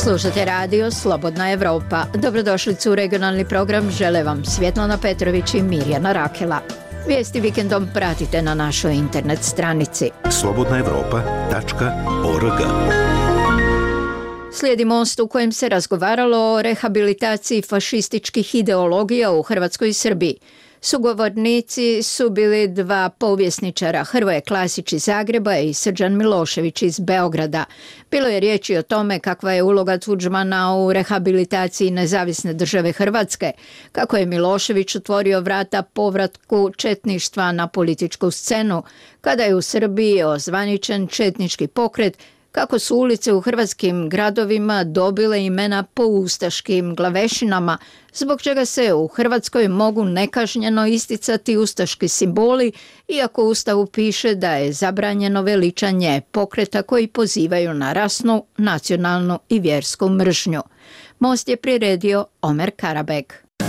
Slušate radio Slobodna Evropa. Dobrodošlicu u regionalni program. Žele vam Svjetlana Petrović i Mirjana Rakela. Vijesti vikendom pratite na našoj internet stranici slobodnaevropa.org. Slijedi Most u kojem se razgovaralo o rehabilitaciji fašističkih ideologija u Hrvatskoj i Srbiji. Sugovornici su bili dva povjesničara, Hrvoje Klasić iz Zagreba i Srđan Milošević iz Beograda. Bilo je riječi o tome kakva je uloga Tuđmana u rehabilitaciji nezavisne države Hrvatske, kako je Milošević otvorio vrata povratku četništva na političku scenu, kada je u Srbiji ozvaničen četnički pokret, kako su ulice u hrvatskim gradovima dobile imena po ustaškim glavešinama, zbog čega se u Hrvatskoj mogu nekažnjeno isticati ustaški simboli, iako u Ustavu piše da je zabranjeno veličanje pokreta koji pozivaju na rasnu, nacionalnu i vjersku mržnju. Most je priredio Omer Karabeg.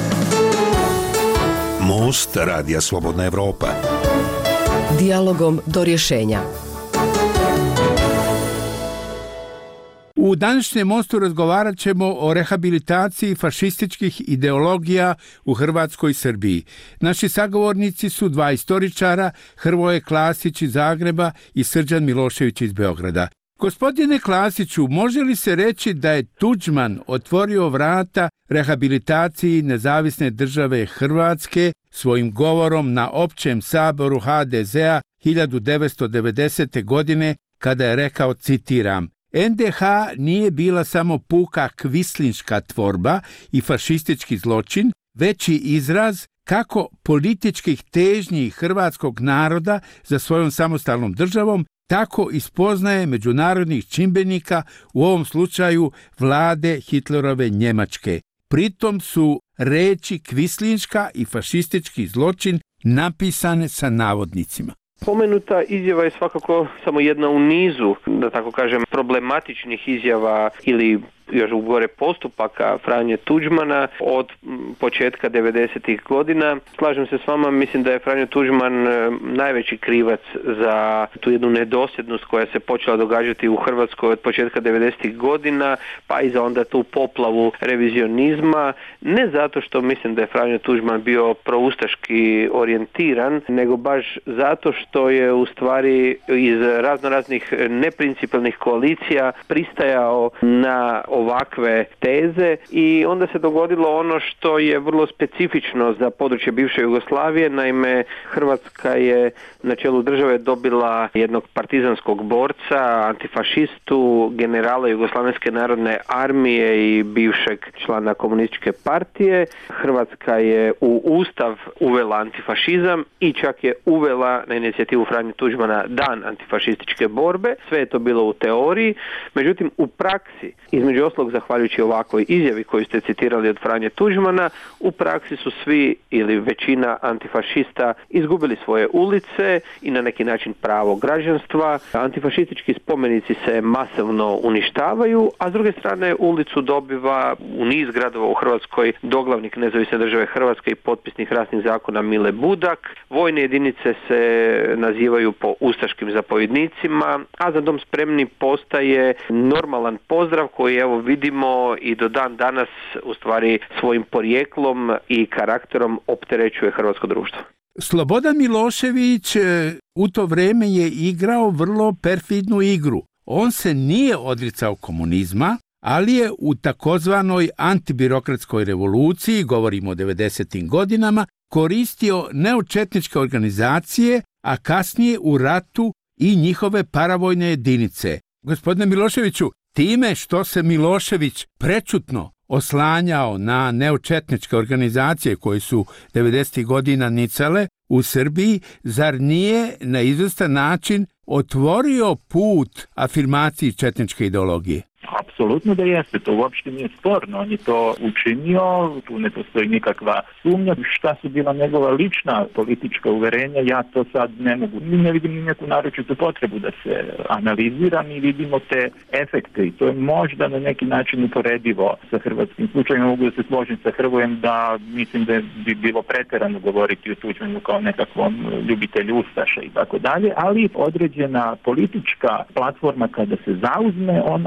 Most radija Slobodna Evropa. Dijalogom do rješenja. U današnjem Mostu razgovarat ćemo o rehabilitaciji fašističkih ideologija u Hrvatskoj i Srbiji. Naši sagovornici su dva istoričara, Hrvoje Klasić iz Zagreba i Srđan Milošević iz Beograda. Gospodine Klasiću, može li se reći da je Tuđman otvorio vrata rehabilitaciji nezavisne države Hrvatske svojim govorom na Općem saboru HDZ-a 1990. godine, kada je rekao, citiram: NDH nije bila samo puka kvislinška tvorba i fašistički zločin, već i izraz kako političkih težnji hrvatskog naroda za svojom samostalnom državom, tako i spoznaje međunarodnih čimbenika, u ovom slučaju vlade Hitlerove Njemačke. Pritom su riječi kvislinška i fašistički zločin napisane sa navodnicima. Spomenuta izjava je svakako samo jedna u nizu, da tako kažem, problematičnih izjava ili još gore postupaka Franje Tuđmana od početka 90-ih godina. Slažem se s vama, mislim da je Franjo Tuđman najveći krivac za tu jednu nedosljednost koja se počela događati u Hrvatskoj od početka 90-ih godina, pa i za onda tu poplavu revizionizma. Ne zato što mislim da je Franjo Tuđman bio proustaški orijentiran, nego baš zato što je u stvari iz raznoraznih neprincipijelnih koalicija pristajao na ovakve teze i onda se dogodilo ono što je vrlo specifično za područje bivše Jugoslavije. Naime, Hrvatska je na čelu države dobila jednog partizanskog borca, antifašistu, generala Jugoslavenske narodne armije i bivšeg člana komunističke partije. Hrvatska je u Ustav uvela antifašizam i čak je uvela na inicijativu Franje Tuđmana dan antifašističke borbe. Sve je to bilo u teoriji, međutim u praksi, između ostalog zahvaljujući ovakvoj izjavi koju ste citirali od Franje Tuđmana, u praksi su svi ili većina antifašista izgubili svoje ulice i na neki način pravo građanstva. Antifašistički spomenici se masovno uništavaju, a s druge strane ulicu dobiva u niz gradova u Hrvatskoj doglavnik nezavisne države Hrvatske i potpisnik rasnih zakona Mile Budak. Vojne jedinice se nazivaju po ustaškim zapovjednicima, a Za dom spremni postaje normalan pozdrav koji evo vidimo i do dan danas u stvari svojim porijeklom i karakterom opterećuje hrvatsko društvo. Slobodan Milošević u to vrijeme je igrao vrlo perfidnu igru. On se nije odricao komunizma, ali je u takozvanoj antibirokratskoj revoluciji, govorimo o 90. godinama, koristio neočetničke organizacije, a kasnije u ratu i njihove paravojne jedinice. Gospodine Miloševiću, time što se Milošević prečutno oslanjao na neočetničke organizacije koje su 90. godina nicale u Srbiji, zar nije na izvestan način otvorio put afirmaciji četničke ideologije? Apsolutno da jeste, to uopšte nije sporno, on je to učinio, tu ne postoji nikakva sumnja. Šta su bila njegova lična politička uverenja, ja to sad ne mogu, ne vidim neku naročitu potrebu da se analizira, mi vidimo te efekte i to je možda na neki način uporedivo sa hrvatskim slučajem. Mogu da se složim sa Hrvojem da mislim da bi bilo pretjerano govoriti o Tuđmanu kao nekakvom ljubitelju ustaša i tako dalje, ali određena politička platforma kada se zauzme, ona logično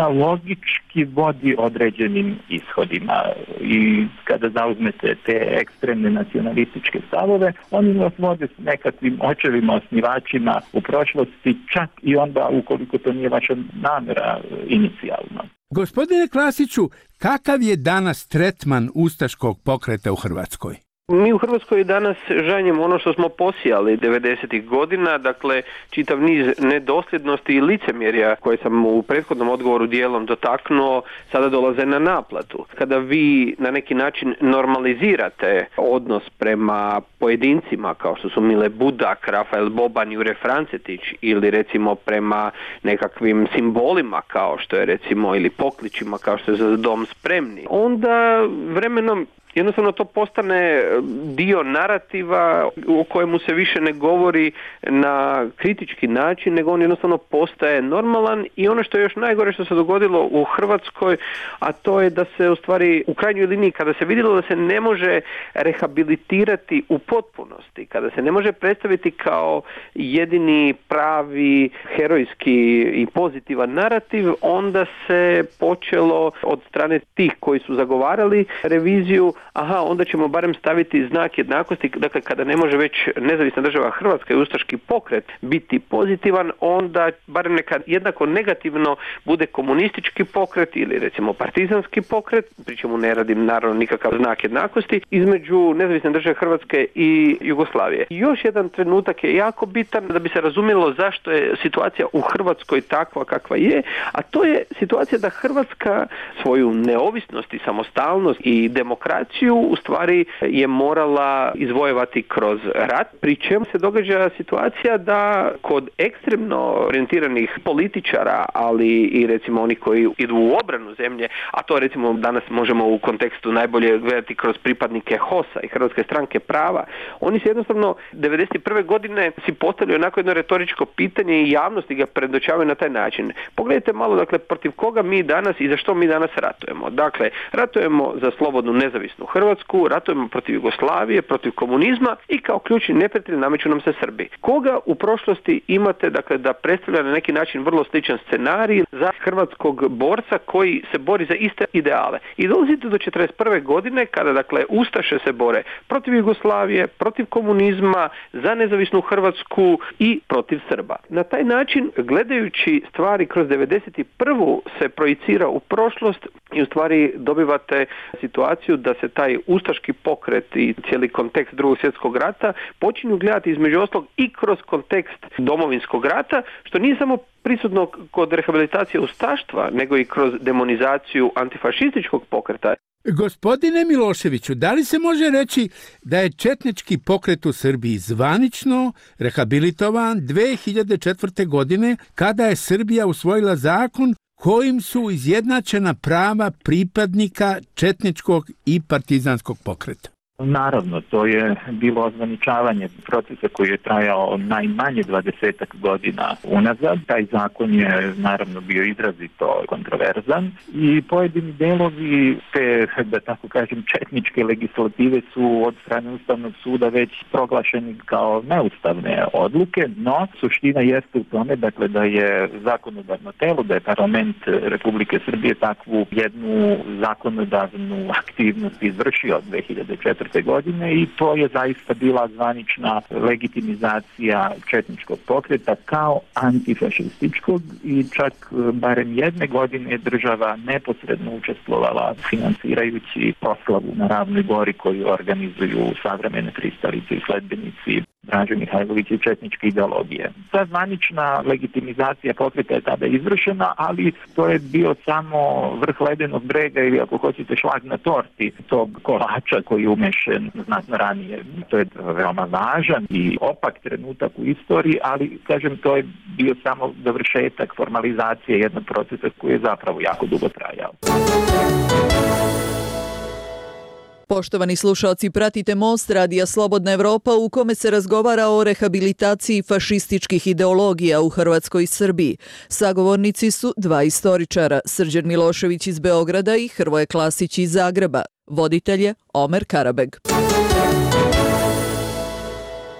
logički vodi određenim ishodima i kada zauzmete te ekstremne nacionalističke stavove, oni vas vode s nekakvim očevima, osnivačima u prošlosti, čak i onda ukoliko to nije vaša namjera inicijalno. Gospodine Klasiću, kakav je danas tretman ustaškog pokreta u Hrvatskoj? Mi u Hrvatskoj danas žanjemo ono što smo posijali 90. godina, dakle čitav niz nedosljednosti i licemjerja koje sam u prethodnom odgovoru dijelom dotaknuo, sada dolaze na naplatu. Kada vi na neki način normalizirate odnos prema pojedincima kao što su Mile Budak, Rafael Boban, Jure Francetić ili recimo prema nekakvim simbolima kao što je recimo ili pokličima kao što je Za dom spremni, onda vremenom jednostavno to postane dio narativa o kojemu se više ne govori na kritički način, nego on jednostavno postaje normalan i ono što je još najgore što se dogodilo u Hrvatskoj, a to je da se u stvari u krajnjoj liniji kada se vidjelo da se ne može rehabilitirati u potpunosti, kada se ne može predstaviti kao jedini pravi herojski i pozitivan narativ, onda se počelo od strane tih koji su zagovarali reviziju, onda ćemo barem staviti znak jednakosti, dakle kada ne može već nezavisna država Hrvatska i ustaški pokret biti pozitivan, onda barem neka jednako negativno bude komunistički pokret ili recimo partizanski pokret, pri čemu ne radim naravno nikakav znak jednakosti, između nezavisne države Hrvatske i Jugoslavije. Još jedan trenutak je jako bitan da bi se razumjelo zašto je situacija u Hrvatskoj takva kakva je, a to je situacija da Hrvatska svoju neovisnost i samostalnost i demokraciju u stvari je morala izvojevati kroz rat, pri čemu se događa situacija da kod ekstremno orijentiranih političara, ali i recimo oni koji idu u obranu zemlje, a to recimo danas možemo u kontekstu najbolje gledati kroz pripadnike HOS-a i Hrvatske stranke prava, oni se jednostavno 91. godine si postavili onako jedno retoričko pitanje i javnosti ga predočavaju na taj način. Pogledajte malo, dakle, protiv koga mi danas i za što mi danas ratujemo. Dakle, ratujemo za slobodnu nezavisnu Hrvatsku, ratujemo protiv Jugoslavije, protiv komunizma i kao ključni neprijatelj nameću nam se Srbi. Koga u prošlosti imate, dakle, da predstavlja na neki način vrlo sličan scenarij za hrvatskog borca koji se bori za iste ideale. I dolazite do 41. godine kada, dakle, ustaše se bore protiv Jugoslavije, protiv komunizma, za nezavisnu Hrvatsku i protiv Srba. Na taj način, gledajući stvari kroz 91. se projicira u prošlost i u stvari dobivate situaciju da se taj ustaški pokret i cijeli kontekst Drugog svjetskog rata počinju gledati između ostalog i kroz kontekst Domovinskog rata, što nije samo prisutno kod rehabilitacije ustaštva, nego i kroz demonizaciju antifašističkog pokreta. Gospodine Miloševiću, da li se može reći da je četnički pokret u Srbiji zvanično rehabilitovan 2004. godine kada je Srbija usvojila zakon kojim su izjednačena prava pripadnika četničkog i partizanskog pokreta? Naravno, to je bilo ozvaničavanje procesa koji je trajao najmanje 20 godina unazad. Taj zakon je naravno bio izrazito kontroverzan i pojedini delovi te, da tako kažem, četničke legislative su od strane Ustavnog suda već proglašeni kao neustavne odluke, no suština jeste u tome, dakle, da je zakonodavno telo, da je parlament Republike Srbije takvu jednu zakonodavnu aktivnost izvršio od 2004. godine i to je zaista bila zvanična legitimizacija četničkog pokreta kao antifašističkog i čak barem jedne godine je država neposredno učestvovala financirajući proslavu na Ravnoj Gori koju organizuju savremene pristalice i sledbenici Draže Mihajlovića i četničke ideologije. Ta zvanična legitimizacija pokreta je tada izvršena, ali to je bio samo vrh ledenog brega ili ako hoćete šlag na torti tog kolača koji je umešen znatno ranije. To je veoma važan i opak trenutak u istoriji, ali kažem to je bio samo dovršetak formalizacije jednog procesa koji je zapravo jako dugo trajao. Poštovani slušalci, pratite Most Radija Slobodna Evropa u kome se razgovara o rehabilitaciji fašističkih ideologija u Hrvatskoj i Srbiji. Sagovornici su dva istoričara, Srđan Milošević iz Beograda i Hrvoje Klasić iz Zagreba. Voditelj je Omer Karabeg.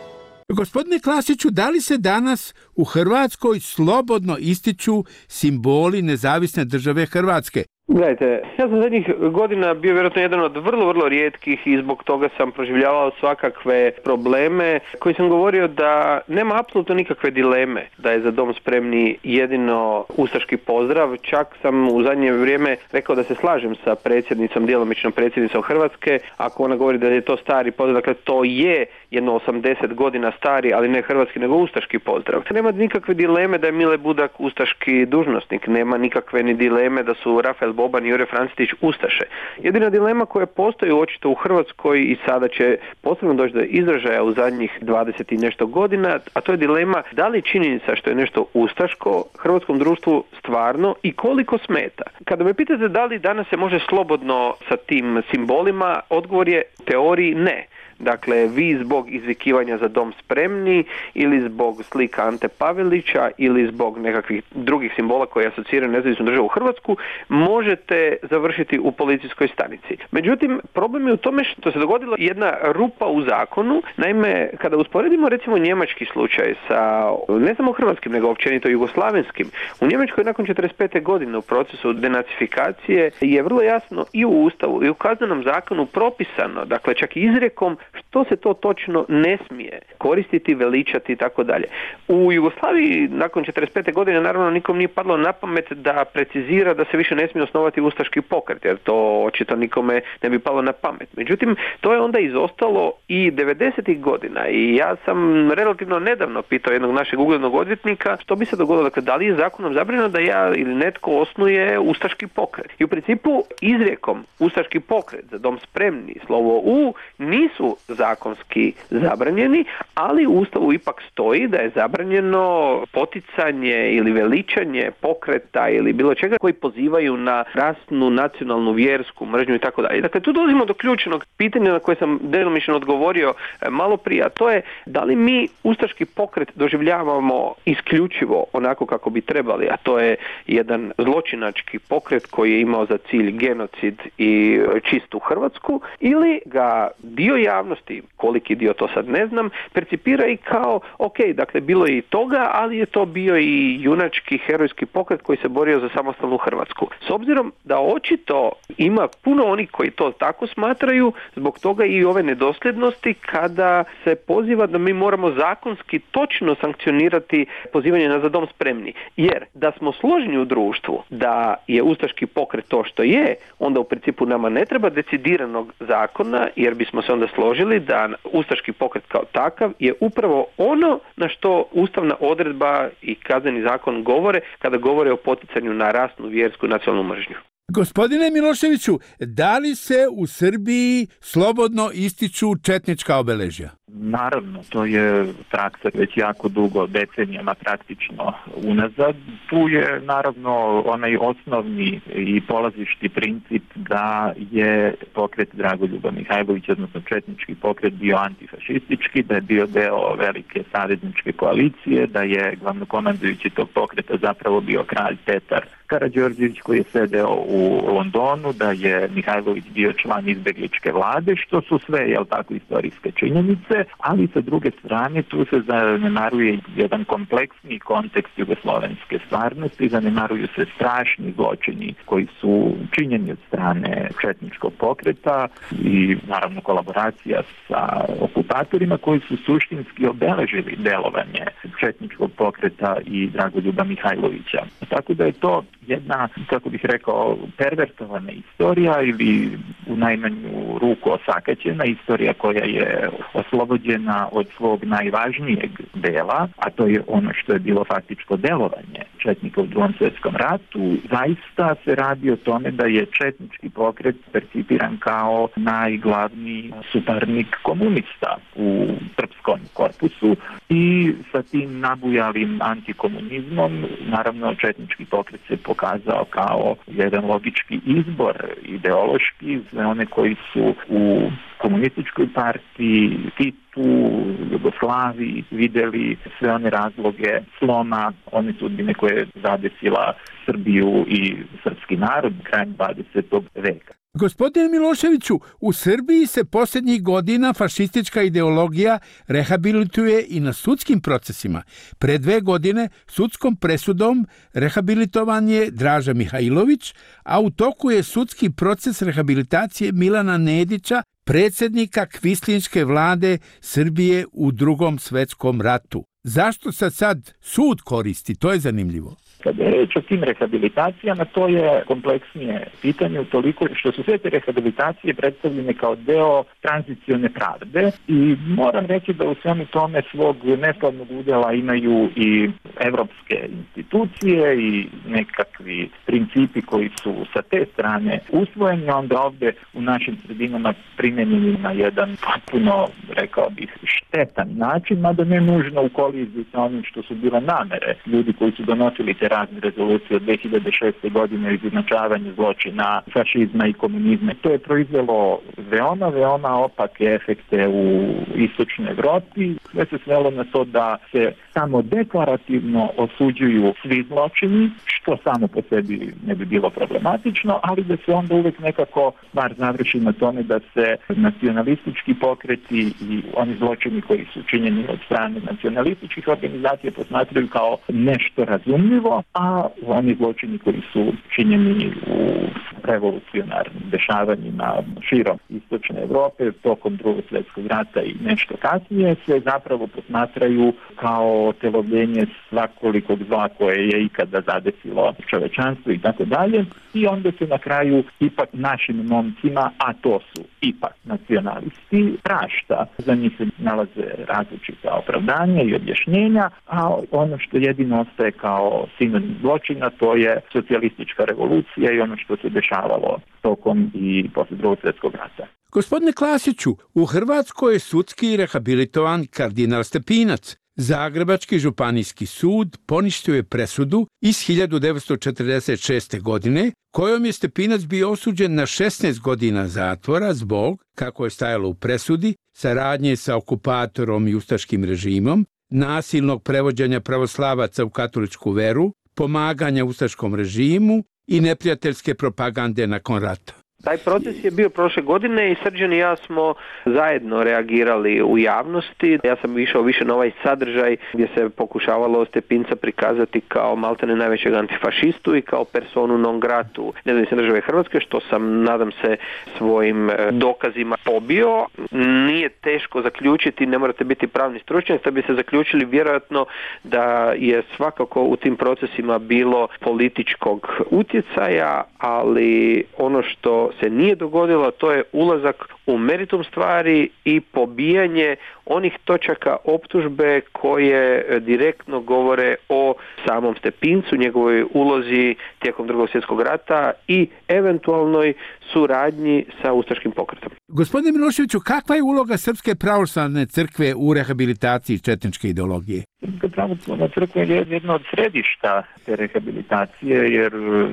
Gospodine Klasiću, da li se danas u Hrvatskoj slobodno ističu simboli nezavisne države Hrvatske? Gledajte, ja sam zadnjih godina bio vjerojatno jedan od vrlo rijetkih i zbog toga sam proživljavao svakakve probleme koji sam govorio da nema apsolutno nikakve dileme da je Za dom spremni jedino ustaški pozdrav. Čak sam u zadnje vrijeme rekao da se slažem sa predsjednicom, djelomično predsjednicom Hrvatske, ako ona govori da je to stari pozdrav, dakle to je jedno 80 godina stari, ali ne hrvatski nego ustaški pozdrav. Nema nikakve dileme da je Mile Budak ustaški dužnosnik, nema nikakve ni dileme da su Rafael Boban i Jure Francetić ustaše. Jedina dilema koja postoji očito u Hrvatskoj i sada će posebno doći do izražaja u zadnjih 20 i nešto godina, a to je dilema da li činjenica što je nešto ustaško hrvatskom društvu stvarno i koliko smeta. Kada me pitate da li danas se može slobodno sa tim simbolima, odgovor je u teoriji ne. Dakle, vi zbog izvikivanja Za dom spremni ili zbog slika Ante Pavelića ili zbog nekakvih drugih simbola koji asociraju nezavisnu državu u Hrvatsku možete završiti u policijskoj stanici. Međutim, problem je u tome što se dogodila jedna rupa u zakonu. Naime, kada usporedimo recimo njemački slučaj sa ne samo hrvatskim nego općenito jugoslavenskim, u Njemačkoj nakon 45. godine u procesu denacifikacije je vrlo jasno i u Ustavu i u Kaznenom zakonu propisano, dakle čak i izrijekom, što se to točno ne smije koristiti, veličati i tako dalje. U Jugoslaviji nakon 45. godine naravno nikom nije padlo na pamet da precizira da se više ne smije osnovati ustaški pokret, jer to očito nikome ne bi palo na pamet. Međutim, to je onda izostalo i 90. godina i ja sam relativno nedavno pitao jednog našeg uglednog odvjetnika što bi se dogodilo, dakle da li je zakonom zabranjeno da ja ili netko osnuje ustaški pokret. I u principu izrijekom ustaški pokret, Za dom spremni, slovo U, nisu zakonski zabranjeni, ali u Ustavu ipak stoji da je zabranjeno poticanje ili veličanje pokreta ili bilo čega koji pozivaju na rasnu, nacionalnu, vjersku mržnju i tako dalje. Dakle, tu dolazimo do ključnog pitanja na koje sam djelomično odgovorio malo prije, a to je da li mi ustaški pokret doživljavamo isključivo onako kako bi trebali, a to je jedan zločinački pokret koji je imao za cilj genocid i čistu Hrvatsku, ili ga dio javnosti, koliki dio to sad ne znam, percipira i kao ok, dakle bilo je i toga, ali je to bio i junački herojski pokret koji se borio za samostalnu Hrvatsku. S obzirom da očito ima puno onih koji to tako smatraju, zbog toga i ove nedosljednosti kada se poziva da mi moramo zakonski točno sankcionirati pozivanje na Za dom spremni. Jer da smo složni u društvu da je ustaški pokret to što je, onda u principu nama ne treba decidiranog zakona, jer bismo se onda složili da ustaški pokret kao takav je upravo ono na što ustavna odredba i kazneni zakon govore kada govore o poticanju na rasnu, vjersku i nacionalnu mržnju. Gospodine Miloševiću, da li se u Srbiji slobodno ističu četnička obeležja? Naravno, to je praksa već jako dugo, decenijama praktično unazad. Tu je naravno onaj osnovni i polazišti princip da je pokret Dragoljuba Mihajlovića, odnosno četnički pokret, bio antifašistički, da je bio deo velike savezničke koalicije, da je glavnokomandujući tog pokreta zapravo bio kralj Petar Karađorđević koji je sedeo u Londonu, da je Mihajlović bio član izbegličke vlade, što su sve, tako, istorijske činjenice, ali sa druge strane tu se zanemaruje jedan kompleksni kontekst jugoslovenske stvarnosti, zanemaruju se strašni zločini koji su činjeni od strane četničkog pokreta i naravno kolaboracija sa okupatorima koji su suštinski obeležili delovanje četničkog pokreta i Dragoljuba Mihajlovića. Tako da je to jedna, kako bih rekao, pervertovana istorija ili u najmanju ruku osakaćena istorija koja je oslobođena od svog najvažnijeg dela, a to je ono što je bilo faktičko delovanje četnika u Drugom svjetskom ratu. Zaista se radi o tome da je četnički pokret percipiran kao najglavniji suparnik komunista u srpskom korpusu i sa tim nabujalim antikomunizmom naravno četnički pokret se pokazao kao jedan logički izbor ideološki za one koji su u komunističkoj partiji, Titu, Jugoslaviji vidjeli sve one razloge sloma, one sudbine koje je zadesila Srbiju i srpski narod krajem 20. veka. Gospodine Miloševiću, u Srbiji se posljednjih godina fašistička ideologija rehabilituje i na sudskim procesima. Pre 2 godine sudskom presudom rehabilitovan je Draža Mihajlović, a u toku je sudski proces rehabilitacije Milana Nedića, predsjednika kvislinške vlade Srbije u Drugom svjetskom ratu. Zašto se sad sud koristi? To je zanimljivo. Kada je reč o tim rehabilitacijama, to je kompleksnije pitanje utoliko što su sve te rehabilitacije predstavljene kao deo tranzicione pravde i moram reći da u svemu tome svog neslavnog udjela imaju i evropske institucije i nekakvi principi koji su sa te strane usvojeni, onda ovdje u našim sredinama primjenjeni na jedan potpuno, rekao bih, štetan način, mada ne nužno u koliziji sa onim što su bile namere ljudi koji su donosili te razne rezolucije od 2006. godine o izjednačavanju zločina, fašizma i komunizma. To je proizvelo veoma opake efekte u istočnoj Evropi. Sve se svelo na to da se samo deklarativno osuđuju svi zločini, što samo po sebi ne bi bilo problematično, ali da se onda uvijek nekako stvar završi na tome da se nacionalistički pokreti i oni zločini koji su činjeni od strane nacionalističkih organizacija posmatraju kao nešto razumljivo, a oni zločini koji su činjeni u revolucionarnim dešavanjima širom istočne Evrope tokom Drugog svjetskog rata i nešto kasnije se zapravo posmatraju kao telovljenje svakolikog zla koje je ikada zadesilo čovečanstvo i tako dalje. I onda se na kraju ipak našim momcima, a to su ipak nacionalisti, prašta. Za njih se nalaze različita opravdanja i objašnjenja, a ono što jedino ostaje kao sinonim zločina, to je socijalistička revolucija i ono što se dešavalo tokom i posle Drugog svjetskog rata. Gospodine Klasiću, u Hrvatskoj je sudski rehabilitovan kardinal Stepinac. Zagrebački županijski sud poništio je presudu iz 1946. godine, kojom je Stepinac bio osuđen na 16 godina zatvora zbog, kako je stajalo u presudi, saradnje sa okupatorom i ustaškim režimom, nasilnog prevođenja pravoslavaca u katoličku veru, pomaganja ustaškom režimu i neprijateljske propagande nakon rata. Taj proces je bio prošle godine i Srđan i ja smo zajedno reagirali u javnosti. Ja sam išao više na ovaj sadržaj gdje se pokušavalo Stepinca prikazati kao maltene najvećeg antifašistu i kao personu non gratu nezavisne države Hrvatske, što sam, nadam se, svojim dokazima pobio. Nije teško zaključiti, ne morate biti pravni stručnjak, da bi se zaključili vjerojatno da je svakako u tim procesima bilo političkog utjecaja, ali ono što se nije dogodilo, to je ulazak u meritum stvari i pobijanje onih točaka optužbe koje direktno govore o samom Stepincu, njegovoj ulozi tijekom Drugog svjetskog rata i eventualnoj suradnji sa ustaškim pokretom. Gospodine Miloševiću, kakva je uloga Srpske pravoslavne crkve u rehabilitaciji četničke ideologije? Srpska pravoslavna crkva je jedno od središta te rehabilitacije, jer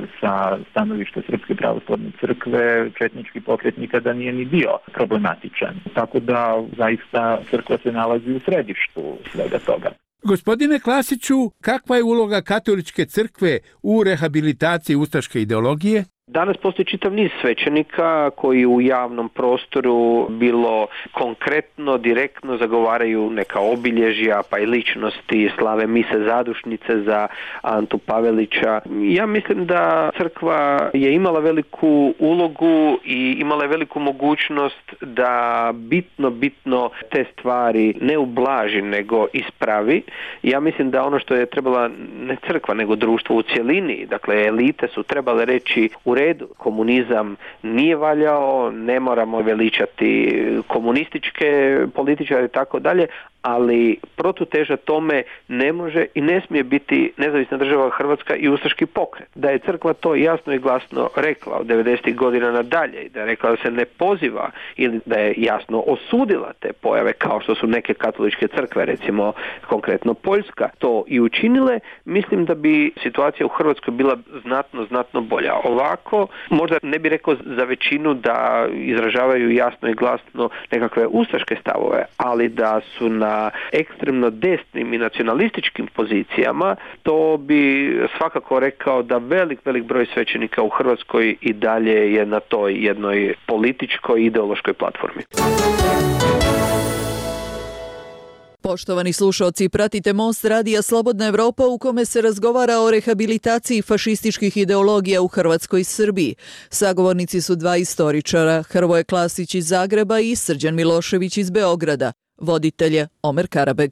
sa stanovišta Srpske pravoslavne crkve četnički pokret nikada nije ni bio problematičan. Tako da zaista crkva se nalazi u središtu svega toga. Gospodine Klasiću, kakva je uloga katoličke crkve u rehabilitaciji ustaške ideologije? Danas postoji čitav niz svećenika koji u javnom prostoru bilo konkretno, direktno zagovaraju neka obilježja pa i ličnosti, slave mise zadušnice za Antu Pavelića. Ja mislim da crkva je imala veliku ulogu i imala je veliku mogućnost da bitno te stvari ne ublaži nego ispravi. Ja mislim da ono što je trebala ne crkva nego društvo u cjelini, dakle elite su trebale reći u redu, komunizam nije valjao, ne moramo veličati komunističke političare i tako dalje, ali protuteža tome ne može i ne smije biti nezavisna država Hrvatska i ustaški pokret. Da je crkva to jasno i glasno rekla od 90. godina nadalje i da je rekla da se ne poziva ili da je jasno osudila te pojave kao što su neke katoličke crkve, recimo konkretno Poljska, to i učinile, mislim da bi situacija u Hrvatskoj bila znatno bolja. Ovako, možda ne bi rekao za većinu da izražavaju jasno i glasno nekakve ustaške stavove, ali da su na na ekstremno desnim i nacionalističkim pozicijama, to bi svakako rekao da velik broj svećenika u Hrvatskoj i dalje je na toj jednoj političkoj i ideološkoj platformi. Poštovani slušaoci, pratite Most radija Slobodna Evropa u kome se razgovara o rehabilitaciji fašističkih ideologija u Hrvatskoj i Srbiji. Sagovornici su dva istoričara, Hrvoje Klasić iz Zagreba i Srđan Milošević iz Beograda. Voditelj je Omer Karabeg.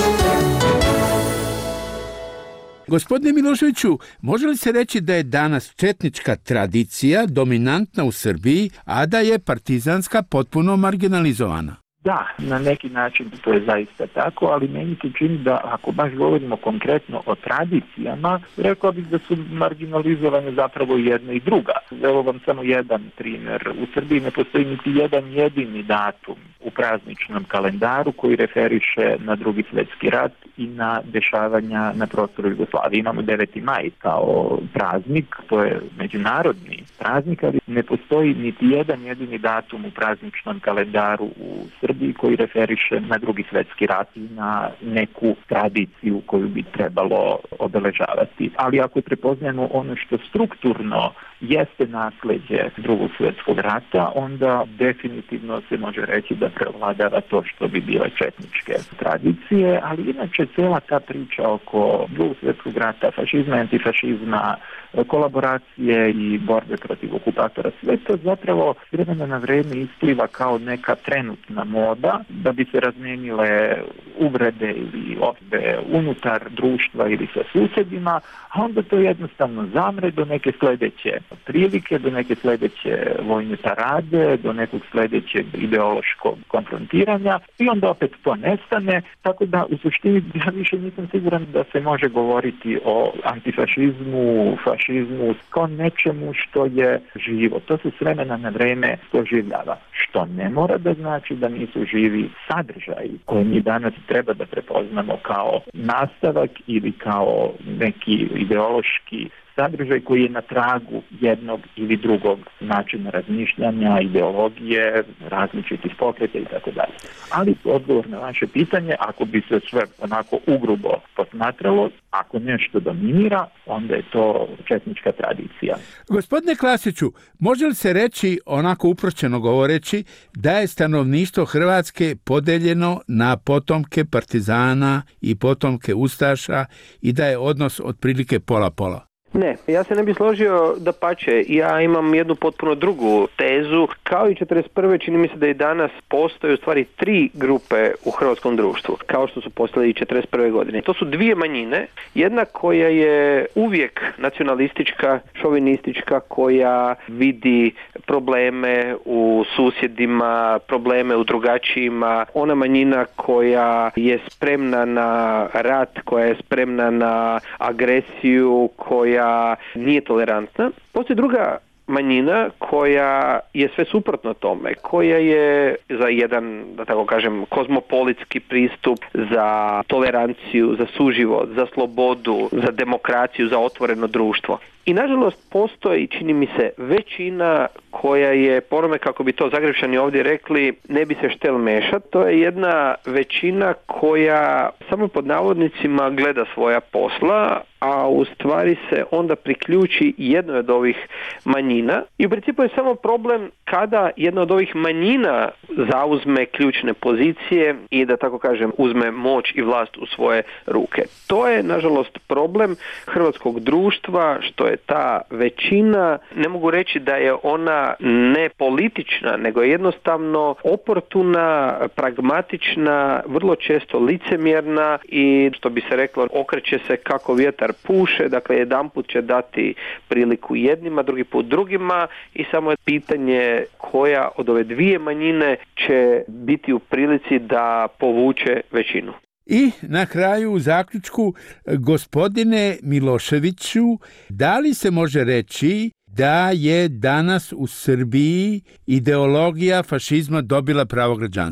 Gospodine Miloševiću, može li se reći da je danas četnička tradicija dominantna u Srbiji, a da je partizanska potpuno marginalizovana? Da, na neki način to je zaista tako, ali meni se čini da ako baš govorimo konkretno o tradicijama, rekao bih da su marginalizovane zapravo jedna i druga. Evo vam samo jedan primjer. U Srbiji ne postoji niti jedan jedini datum u prazničnom kalendaru koji referiše na Drugi svjetski rat i na dešavanja na prostoru Jugoslavije. Imamo 9. maj kao praznik, to je međunarodni praznik, ali ne postoji niti jedan jedini datum u prazničnom kalendaru u Srbiji koji referiše na Drugi svjetski rat i na neku tradiciju koju bi trebalo obeležavati. Ali ako prepoznajemo ono što strukturno jeste nasljeđe Drugog svjetskog rata, onda definitivno se može reći da prevladava to što bi bile četničke tradicije, ali inače cijela ta priča oko Drugog svjetskog rata, fašizma, antifašizma, kolaboracije i borbe protiv okupatora, sve to zapravo s vremena na vrijeme ispliva kao neka trenutna moda da bi se razmijenile uvrede ili osve unutar društva ili sa susjedima, a onda to jednostavno zamre do neke sljedeće prilike, do neke sljedeće vojne parade, do nekog sljedećeg ideološkog konfrontiranja i onda opet to nestane, tako da u suštini ja više nisam siguran da se može govoriti o antifašizmu, fašizmu kao nečemu što je živo. To se s vremena na vrijeme oživljava, što ne mora da znači da nisu živi sadržaji koje mi danas treba da prepoznamo kao nastavak ili kao neki ideološki sadržaj koji je na tragu jednog ili drugog načina razmišljanja, ideologije, različitih pokreta i tako dalje. Ali odgovor na vaše pitanje, ako bi se sve onako ugrubo posmatralo, ako nešto dominira, onda je to četnička tradicija. Gospodine Klasiću, može li se reći, onako uprošćeno govoreći, da je stanovništvo Hrvatske podeljeno na potomke partizana i potomke ustaša i da je odnos otprilike pola-pola? Ne, ja se ne bi složio, dapače, ja imam jednu potpuno drugu tezu. Kao i 1941. čini mi se da i danas postoje u stvari 3 grupe u hrvatskom društvu, kao što su postale i 1941. godine. To su 2 manjine, jedna koja je uvijek nacionalistička, šovinistička, koja vidi probleme u susjedima, probleme u drugačijima, ona manjina koja je spremna na rat, koja je spremna na agresiju, koja nije tolerantna. Postoji druga manjina koja je sve suprotno tome, koja je za jedan, da tako kažem, kozmopolitski pristup, za toleranciju, za suživot, za slobodu, za demokraciju, za otvoreno društvo. I nažalost postoji, čini mi se, većina koja je, po onome kako bi to Zagrebčani ovdje rekli, ne bi se štel mešat. To je jedna većina koja samo pod navodnicima gleda svoja posla, a u stvari se onda priključi jednoj od ovih manjina. I u principu je samo problem kada jedna od ovih manjina zauzme ključne pozicije i, da tako kažem, uzme moć i vlast u svoje ruke. To je, nažalost, problem hrvatskog društva, što je ta većina, ne mogu reći da je ona ne politična, nego je jednostavno oportuna, pragmatična, vrlo često licemjerna i, što bi se reklo, okreće se kako vjetar puše. Dakle, jedanput će dati priliku jednima, drugi put drugima i samo je pitanje koja od ove 2 manjine će biti u prilici da povuče većinu. I na kraju u zaključku, gospodine Miloševiću, da li se može reći da je danas u Srbiji ideologija fašizma dobila pravo građanstvo?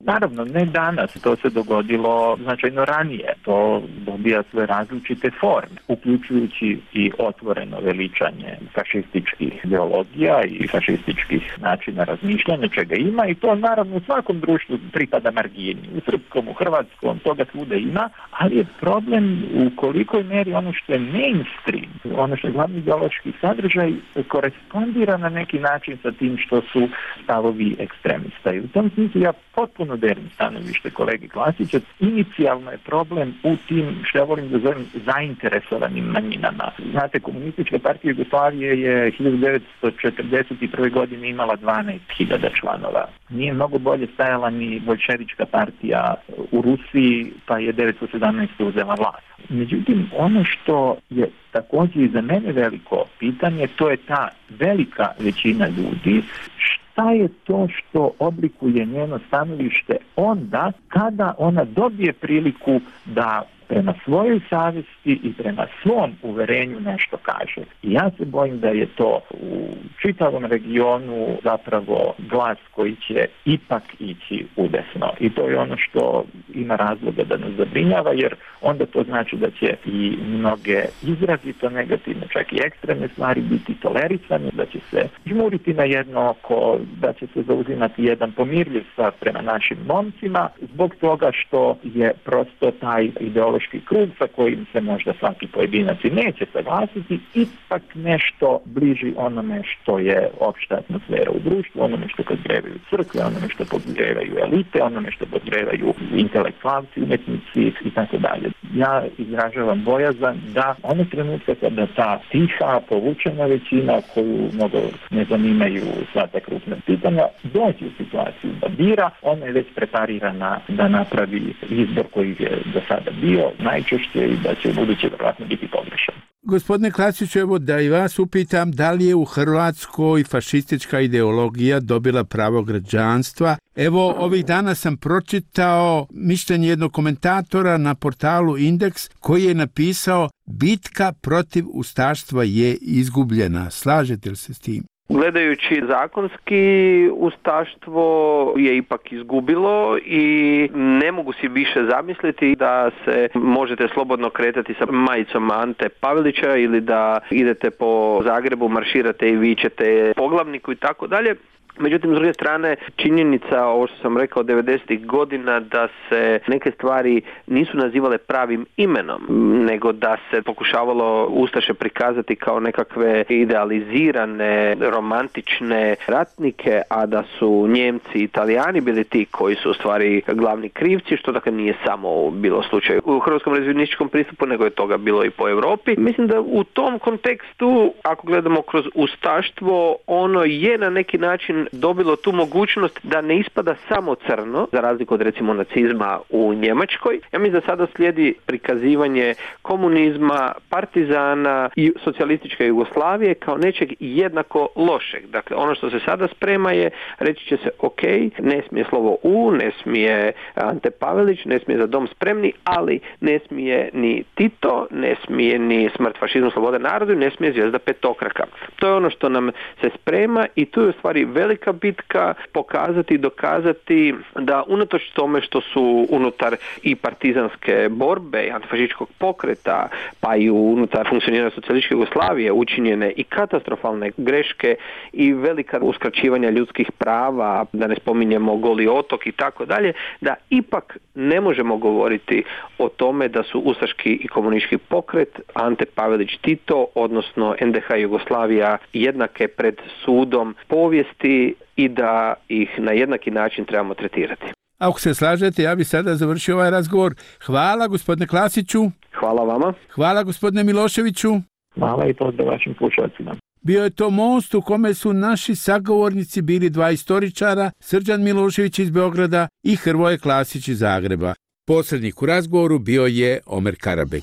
Naravno, ne danas, to se dogodilo značajno ranije. To dobija sve različite forme, uključujući i otvoreno veličanje fašističkih ideologija i fašističkih načina razmišljanja, čega ima, i to naravno u svakom društvu pripada margini. U srpskom, u hrvatskom, toga svuda ima, ali je problem u kolikoj meri ono što je mainstream, ono što je glavni ideološki sadržaj, korespondira na neki način sa tim što su stavovi ekstremista. I u tom smislu ja potpuno delim stanovište kolege Klasića. Inicijalno je problem u tim, što ja volim da zovem, zainteresovanim manjinama. Znate, Komunistička partija Jugoslavije je 1941. godine imala 12.000 članova. Nije mnogo bolje stajala ni Boljševička partija u Rusiji, pa je 1917. uzela vlast. Međutim, ono što je također i za mene veliko pitanje, to je ta velika većina ljudi. Šta je to što oblikuje njeno stanovište onda kada ona dobije priliku da prema svojoj savjesti i prema svom uverenju nešto kaže. I ja se bojim da je to u čitavom regionu zapravo glas koji će ipak ići udesno. I to je ono što ima razloga da nas zabrinjava, jer onda to znači da će i mnoge izrazito negativne, čak i ekstremne stvari biti tolerisane, da će se žmuriti na jedno oko, da će se zauzimati jedan pomirljiv stav prema našim momcima, zbog toga što je prosto taj ideološki krug sa kojim se možda svaki pojedinac i neće saglasiti, ipak nešto bliži onome što je opšta atmosfera u društvu, onome što podgrevaju crkve, onome što podgrevaju elite, onome što podgrevaju intelektualci, umetnici i tako dalje. Ja izražavam bojazan da one trenutka kada ta tiha, povučena većina koju mnogo ne zanimaju sva ta krupna pitanja, doći u situaciju da bira, ona je već preparirana da napravi izbor koji je do sada bio najčešće i da će u buduće vjerojatno biti pogrešan. Gospodine Klasiću, evo da i vas upitam, da li je u Hrvatskoj fašistička ideologija dobila pravo građanstva? Evo, ovih dana sam pročitao mišljenje jednog komentatora na portalu Indeks koji je napisao: bitka protiv ustaštva je izgubljena. Slažete li se s tim? Gledajući zakonski, ustaštvo je ipak izgubilo i ne mogu si više zamisliti da se možete slobodno kretati sa majicom Ante Pavelića ili da idete po Zagrebu, marširate i vičete poglavniku i tako dalje. Međutim, s druge strane, činjenica, ovo što sam rekao, 90. godina, da se neke stvari nisu nazivale pravim imenom, nego da se pokušavalo ustaše prikazati kao nekakve idealizirane, romantične ratnike, a da su Njemci i Italijani bili ti koji su u stvari glavni krivci, što dakle nije samo bilo slučaj u hrvatskom revizijonističkom pristupu, nego je toga bilo i po Europi. Mislim da u tom kontekstu, ako gledamo kroz ustaštvo, ono je na neki način dobilo tu mogućnost da ne ispada samo crno, za razliku od recimo nacizma u Njemačkoj. Ja mislim da sada slijedi prikazivanje komunizma, partizana i socijalističke Jugoslavije kao nečeg jednako lošeg. Dakle, ono što se sada sprema je, reći će se ok, ne smije slovo U, ne smije Ante Pavelić, ne smije Za dom spremni, ali ne smije ni Tito, ne smije ni smrt fašizmu, slobode narodu, ne smije zvijezda petokraka. To je ono što nam se sprema i tu je u stvari velika bitka pokazati i dokazati da unatoč tome što su unutar i partizanske borbe i antifašističkog pokreta, pa i unutar funkcioniranja socijalističke Jugoslavije učinjene i katastrofalne greške i velika uskraćivanja ljudskih prava, da ne spominjemo Goli otok i tako dalje, da ipak ne možemo govoriti o tome da su ustaški i komunistički pokret, Ante Pavelić Tito, odnosno NDH Jugoslavija jednake pred sudom povijesti i da ih na jednaki način trebamo tretirati. Ako se slažete, ja bih sada završio ovaj razgovor. Hvala gospodine Klasiću. Hvala vama. Hvala gospodine Miloševiću. Hvala i pozdrav vašim slušalcima. Bio je to most u kome su naši sagovornici bili dva istoričara, Srđan Milošević iz Beograda i Hrvoje Klasić iz Zagreba. Posrednik u razgovoru bio je Omer Karabek.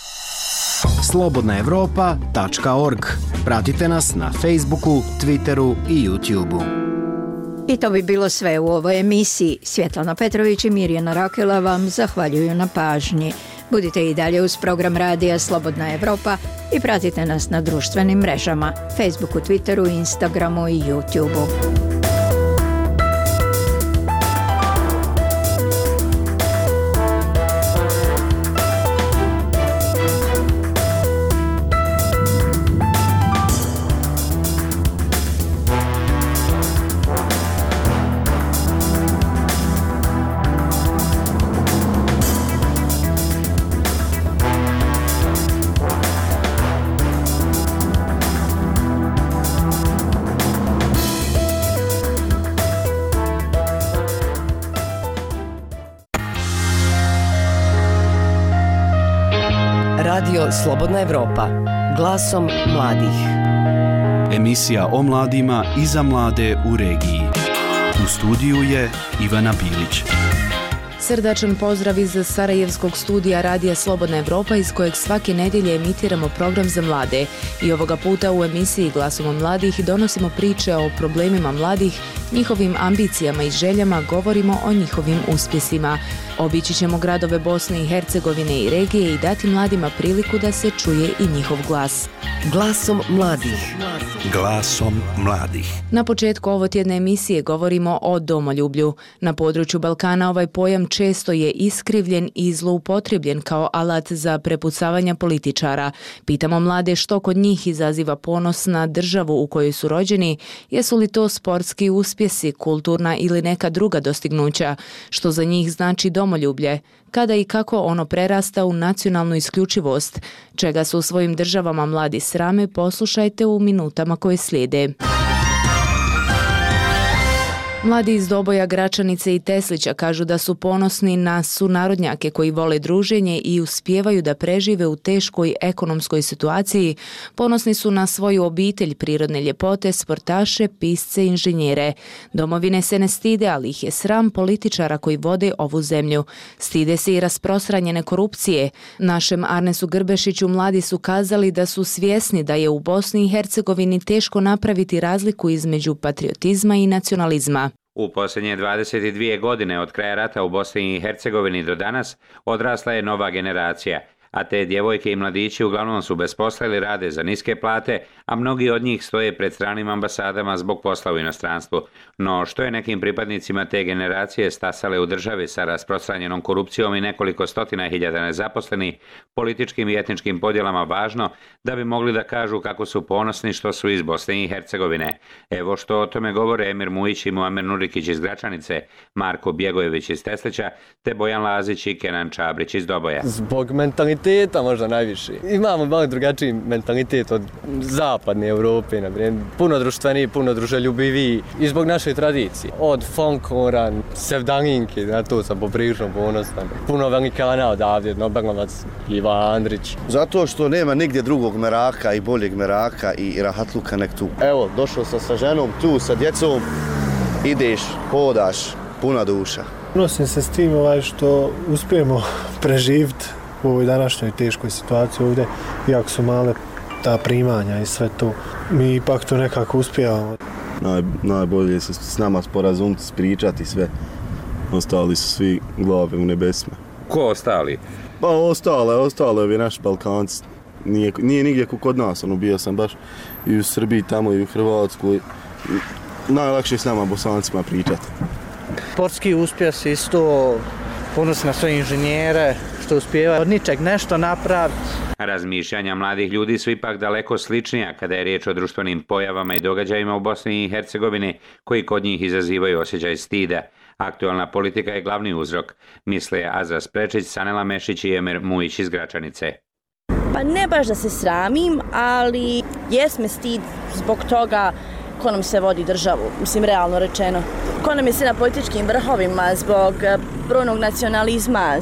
slobodnaevropa.org. Pratite nas na Facebooku, Twitteru i YouTubeu. I to bi bilo sve u ovoj emisiji. Svjetlana Petrović i Mirjana Rakela vam zahvaljuju na pažnji. Budite i dalje uz program radija Slobodna Evropa i pratite nas na društvenim mrežama, Facebooku, Twitteru, Instagramu i YouTubeu. Radio Slobodna Evropa. Glasom mladih. Emisija o mladima i za mlade u regiji. U studiju je Ivana Bilić. Srdačan pozdrav iz Sarajevskog studija Radija Slobodna Evropa iz kojeg svake nedjelje emitiramo program za mlade. I ovoga puta u emisiji Glasom mladih donosimo priče o problemima mladih, njihovim ambicijama i željama, govorimo o njihovim uspjesima. Obići ćemo gradove Bosne i Hercegovine i regije i dati mladima priliku da se čuje i njihov glas. Glasom mladih. Glasom mladih. Na početku ovotjedne emisije govorimo o domoljublju. Na području Balkana ovaj pojam često je iskrivljen i zloupotrebljen kao alat za prepucavanja političara. Pitamo mlade što kod njih izaziva ponos na državu u kojoj su rođeni, jesu li to sportski uspjesi, kulturna ili neka druga dostignuća, što za njih znači domoljublje, kada i kako ono prerasta u nacionalnu isključivost, čega su u svojim državama mladi srame, poslušajte u minutama koje slijede. Mladi iz Doboja, Gračanice i Teslića kažu da su ponosni na sunarodnjake koji vole druženje i uspijevaju da prežive u teškoj ekonomskoj situaciji. Ponosni su na svoju obitelj, prirodne ljepote, sportaše, pisce, inženjere. Domovine se ne stide, ali ih je sram političara koji vode ovu zemlju. Stide se i rasprostranjene korupcije. Našem Arnesu Grbešiću mladi su kazali da su svjesni da je u Bosni i Hercegovini teško napraviti razliku između patriotizma i nacionalizma. U posljednje 22 godine od kraja rata u Bosni i Hercegovini do danas odrasla je nova generacija, a te djevojke i mladići uglavnom su bez posla ili rade za niske plate, a mnogi od njih stoje pred stranim ambasadama zbog posla u inostranstvu. No što je nekim pripadnicima te generacije stasale u državi sa rasprostranjenom korupcijom i nekoliko stotina hiljada nezaposlenih, političkim i etničkim podjelama važno da bi mogli da kažu kako su ponosni što su iz Bosne i Hercegovine. Evo što o tome govore Emir Mujić i Muamer Nurikić iz Gračanice, Marko Bjegojević iz Teslića, te Bojan Lazić i Kenan Čabrić iz Doboja. Zbog mentaliteta možda najviše. Imamo malo drugačiji mentalitet od zapadne Europe, na primjer. Puno društveniji, puno druželjubiviji i zbog naše tradicije. Od folklora, sevdalinke, na to sam poprilično ponosan. Puno velikana odavdje, Nobelovac, Iva Andrić. Zato što nema nigdje drugog meraka i boljeg meraka i rahatluka nek tu. Evo, došao sam sa ženom tu, sa djecom, ideš, hodaš, puna duša. Nosim se s tim što uspijemo preživjeti u ovoj današnjoj teškoj situaciji ovdje, iako su male ta primanja i sve to. Mi ipak to nekako uspijevamo. Najbolje se s nama sporazumiti, spričati sve. Ostali su svi glave u nebesima. Ko ostali? Pa ostale ovi naši Balkanci. Nije nigdje kod nas, bio sam baš i u Srbiji tamo i u Hrvatskoj. Najlakše s nama Bosancima pričati. Sportski uspjeh isto, ponos na sve inženjere, što uspijeva od ničeg nešto napraviti. Razmišljanja mladih ljudi su ipak daleko sličnija kada je riječ o društvenim pojavama i događajima u Bosni i Hercegovini koji kod njih izazivaju osjećaj stida. Aktualna politika je glavni uzrok, misle Azra Sprečić, Sanela Mešić i Emir Mujić iz Gračanice. Pa ne baš da se sramim, ali jesme stid zbog toga ko nam se vodi državu, realno rečeno. Ko nam je sve na političkim vrhovima, zbog brojnog nacionalizma,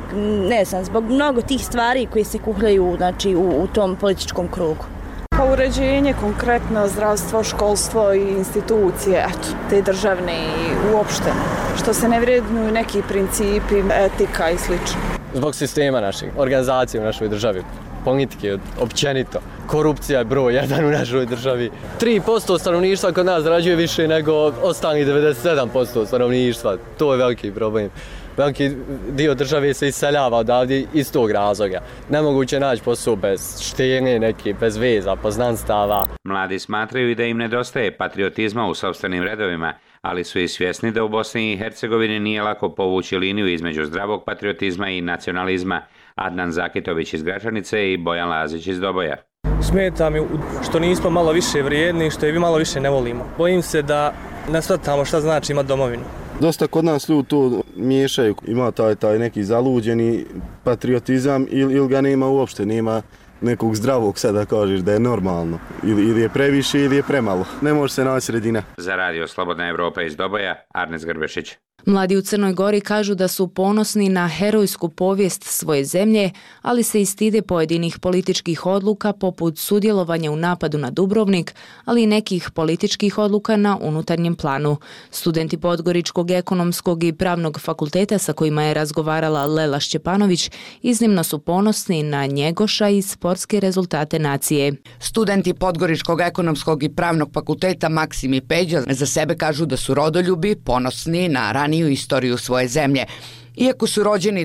zbog mnogo tih stvari koji se kuhljaju u tom političkom krugu. Pa uređenje, konkretno zdravstvo, školstvo i institucije, te državne i uopšte. Što se ne vrednuju neki principi, etika i sl. Zbog sistema našeg, organizacije u našoj državi, politike općenito. Korupcija je broj 1 u našoj državi. 3% stanovništva kod nas zarađuje više nego ostalih 97% stanovništva. To je veliki problem. Veliki dio države se iseljava odavdje iz tog razloga. Nemoguće naći posao bez štenje neke, bez veza, poznanstava. Mladi smatraju i da im nedostaje patriotizma u sopstvenim redovima, ali su i svjesni da u Bosni i Hercegovini nije lako povući liniju između zdravog patriotizma i nacionalizma. Adnan Zakitović iz Gračanice i Bojan Lazić iz Doboja. Smeta mi što nismo malo više vrijedni, što je vi malo više ne volimo. Bojim se da ne shvatamo šta znači imati domovinu. Dosta kod nas ljudi to miješaju, ima taj neki zaluđeni patriotizam ili ga nema uopšte, nema nekog zdravog sada kažeš da je normalno. Ili je previše ili je premalo. Ne može se naći sredina. Za Radio Slobodna Evropa iz Doboja, Arnes Grbešić. Mladi u Crnoj Gori kažu da su ponosni na herojsku povijest svoje zemlje, ali se i stide pojedinih političkih odluka poput sudjelovanja u napadu na Dubrovnik, ali i nekih političkih odluka na unutarnjem planu. Studenti Podgoričkog ekonomskog i pravnog fakulteta sa kojima je razgovarala Lela Šćepanović iznimno su ponosni na Njegoša i sportske rezultate nacije. Studenti Podgoričkog ekonomskog i pravnog fakulteta Maksim i Peđa za sebe kažu da su rodoljubi, ponosni na raniju istoriju svoje zemlje. Iako su rođeni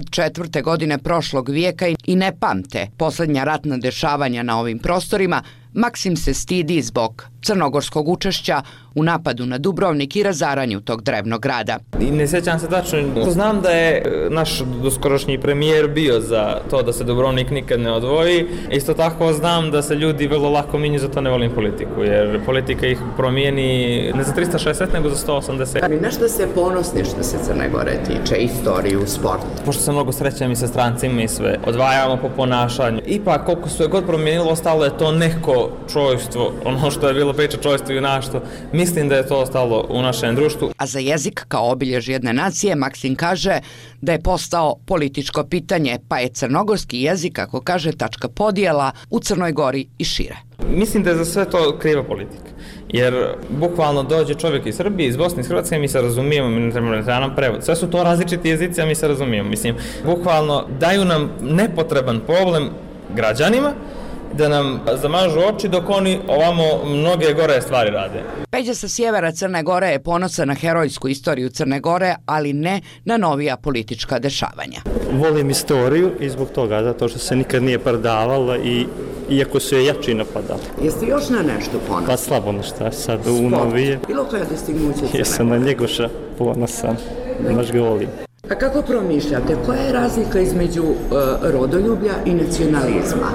94. godine prošlog vijeka i ne pamte posljednja ratna dešavanja na ovim prostorima, Maksim se stidi zbog crnogorskog učešća u napadu na Dubrovnik i razaranju tog drevnog grada. I ne sjećam se tačno, znam da je naš doskorošnji premijer bio za to da se Dubrovnik nikad ne odvoji. Isto tako znam da se ljudi vrlo lako minju, zato ne volim politiku, jer politika ih promijeni ne za 360 nego za 180. Ali nešto se ponosni što se Crne Gore tiče, istoriju, sport. Pošto se mnogo srećem i sa strancima i sve, odvajamo po ponašanju. Ipak koliko se god promijenilo, ostalo je to neko čojstvo, ono što je bilo priča čojstvo i junaštvo. Mislim da je to ostalo u našem društvu. A za jezik kao obilježje jedne nacije, Maksim kaže da je postao političko pitanje, pa je crnogorski jezik, kako kaže, tačka podjela u Crnoj Gori i šire. Mislim da je za sve to kriva politika. Jer bukvalno dođe čovjek iz Srbije, iz Bosne, iz Hrvatske, mi se razumijemo, mi ne treba nam prevod. Sve su to različiti jezici, a mi se razumijemo. Mislim, bukvalno daju nam nepotreban problem građanima, da nam zamažu oči dok oni ovamo mnoge gore stvari rade. Peđa sa sjevera Crne Gore je ponosan na herojsku istoriju Crne Gore, ali ne na novija politička dešavanja. Volim istoriju i zbog toga, zato što se nikad nije predavala i iako su je jači napadali. Jeste još na nešto ponosan? Pa slabo nešto, sad u novije. Bilo koja dostignuća Crne Gore? Jesam na Njegoša ponosan, baš ga volim. A kako promišljate, koja je razlika između rodoljublja i nacionalizma?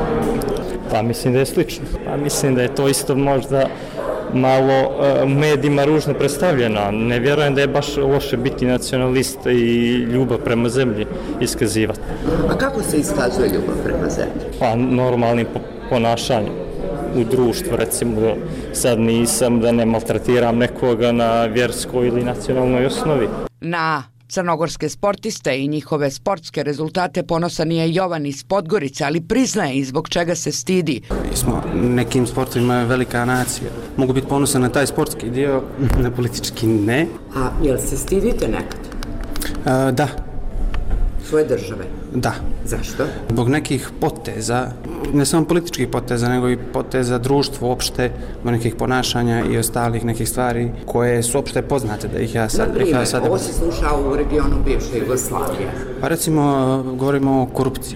Pa mislim da je slično. Pa mislim da je to isto možda malo medijima ružno predstavljeno. Ne vjerujem da je baš loše biti nacionalist i ljubav prema zemlji iskazivati. A kako se iskazuje ljubav prema zemlji? Pa normalnim ponašanjem u društvu, recimo da sad nisam da ne maltretiram nekoga na vjerskoj ili nacionalnoj osnovi. Na crnogorske sportiste i njihove sportske rezultate ponosan je Jovan iz Podgorice, ali priznaje i zbog čega se stidi. Mi smo nekim sportovima velika nacija. Mogu biti ponosan na taj sportski dio, na politički ne. A jel se stidite nekad? Da. Svoje države? Da. Zašto? Zbog nekih poteza, ne samo političkih poteza, nego i poteza društva uopšte, nekih ponašanja i ostalih nekih stvari koje su uopšte poznate da ih ja sad... Na primjer, ovo se slušao u regionu bivše Jugoslavije. Pa recimo, govorimo o korupciji,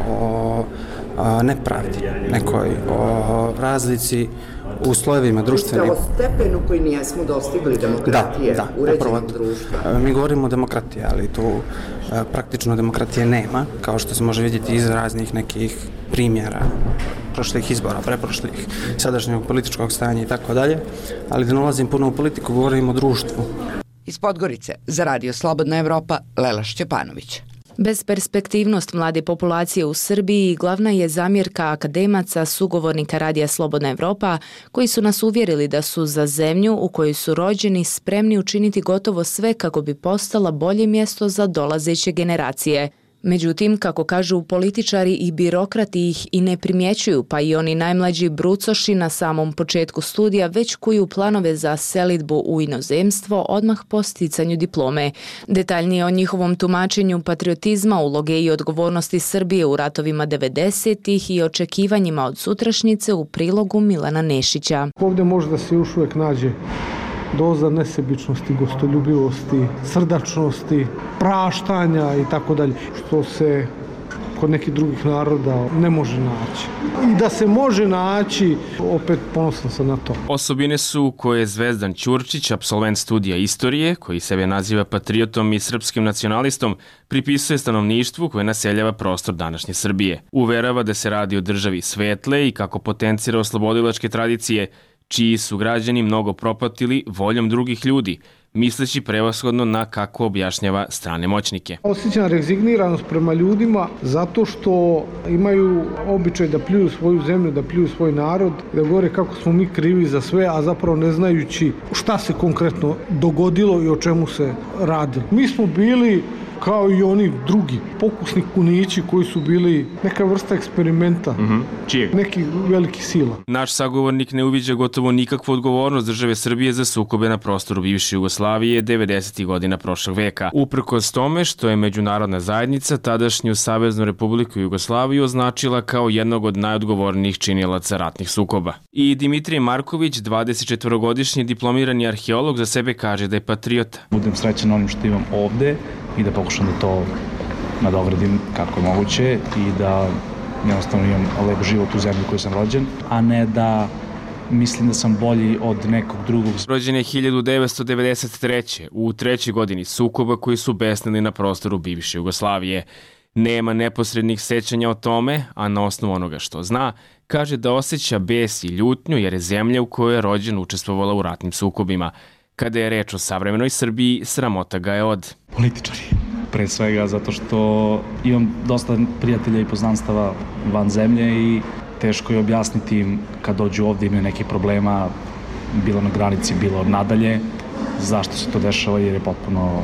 o nepravdi nekoj, o razlici u slojevima društvenim. O stepenu koji nijesmo dostigli demokratije, uređenog društva. Mi govorimo o demokratiji, ali tu praktično demokratije nema, kao što se može vidjeti iz raznih nekih primjera prošlih izbora, preprošlih, sadašnjeg političkog stanja i tako dalje, ali da ne ulazim puno u politiku, govorim o društvu. Iz Podgorice za Radio Slobodna Evropa, Lela Šćepanović. Besperspektivnost mlade populacije u Srbiji glavna je zamjerka akademaca, sugovornika Radija Slobodna Evropa, koji su nas uvjerili da su za zemlju u kojoj su rođeni spremni učiniti gotovo sve kako bi postala bolje mjesto za dolazeće generacije. Međutim, kako kažu političari i birokrati ih i ne primjećuju, pa i oni najmlađi brucoši na samom početku studija već kuju planove za selidbu u inozemstvo odmah po sticanju diplome. Detaljnije o njihovom tumačenju patriotizma, uloge i odgovornosti Srbije u ratovima 90-ih i očekivanjima od sutrašnjice u prilogu Milana Nešića. Ovdje može da se još uvijek nađe doza nesebičnosti, gostoljubivosti, srdačnosti, praštanja i tako dalje, što se kod nekih drugih naroda ne može naći. I da se može naći, opet ponosan sam na to. Osobine su koje je Zvezdan Ćurčić, apsolvent studija istorije, koji sebe naziva patriotom i srpskim nacionalistom, pripisuje stanovništvu koje naseljava prostor današnje Srbije. Uverava da se radi o državi svetle i kako potencira oslobodilačke tradicije, čiji su građani mnogo propatili voljom drugih ljudi, misleći prevashodno na kako objašnjava strane moćnike. Osjećam rezigniranost prema ljudima zato što imaju običaj da pljuju svoju zemlju, da pljuju svoj narod, da govore kako smo mi krivi za sve, a zapravo ne znajući šta se konkretno dogodilo i o čemu se radilo. Mi smo bili kao i oni drugi, pokusni kunići koji su bili neka vrsta eksperimenta, nekih velikih sila. Naš sagovornik ne uviđa gotovo nikakvu odgovornost države Srbije za sukobe na prostoru bivše Jugoslavije 90. godina prošlog veka. Uprkos tome što je međunarodna zajednica tadašnju Saveznu Republiku Jugoslaviju označila kao jednog od najodgovornijih činilaca ratnih sukoba. I Dimitrije Marković, 24-godišnji diplomirani arheolog, za sebe kaže da je patriota. Budem srećan onim što imam ovde i da pokušam da to nadogradim kako je moguće i da jednostavno imam lep život u zemlji koju sam rođen, a ne da mislim da sam bolji od nekog drugog. Rođen je 1993. u trećoj godini sukoba koji su besnili na prostoru bivše Jugoslavije. Nema neposrednih sećanja o tome, a na osnovu onoga što zna, kaže da osjeća bes i ljutnju jer je zemlja u kojoj je rođen učestvovala u ratnim sukobima. Kada je reč o savremenoj Srbiji, sramota ga je od političari. Pre svega zato što imam dosta prijatelja i poznanstava van zemlje i teško je objasniti im kad dođu ovdje imaju nekih problema, bilo na granici, bilo nadalje, zašto se to dešava jer je potpuno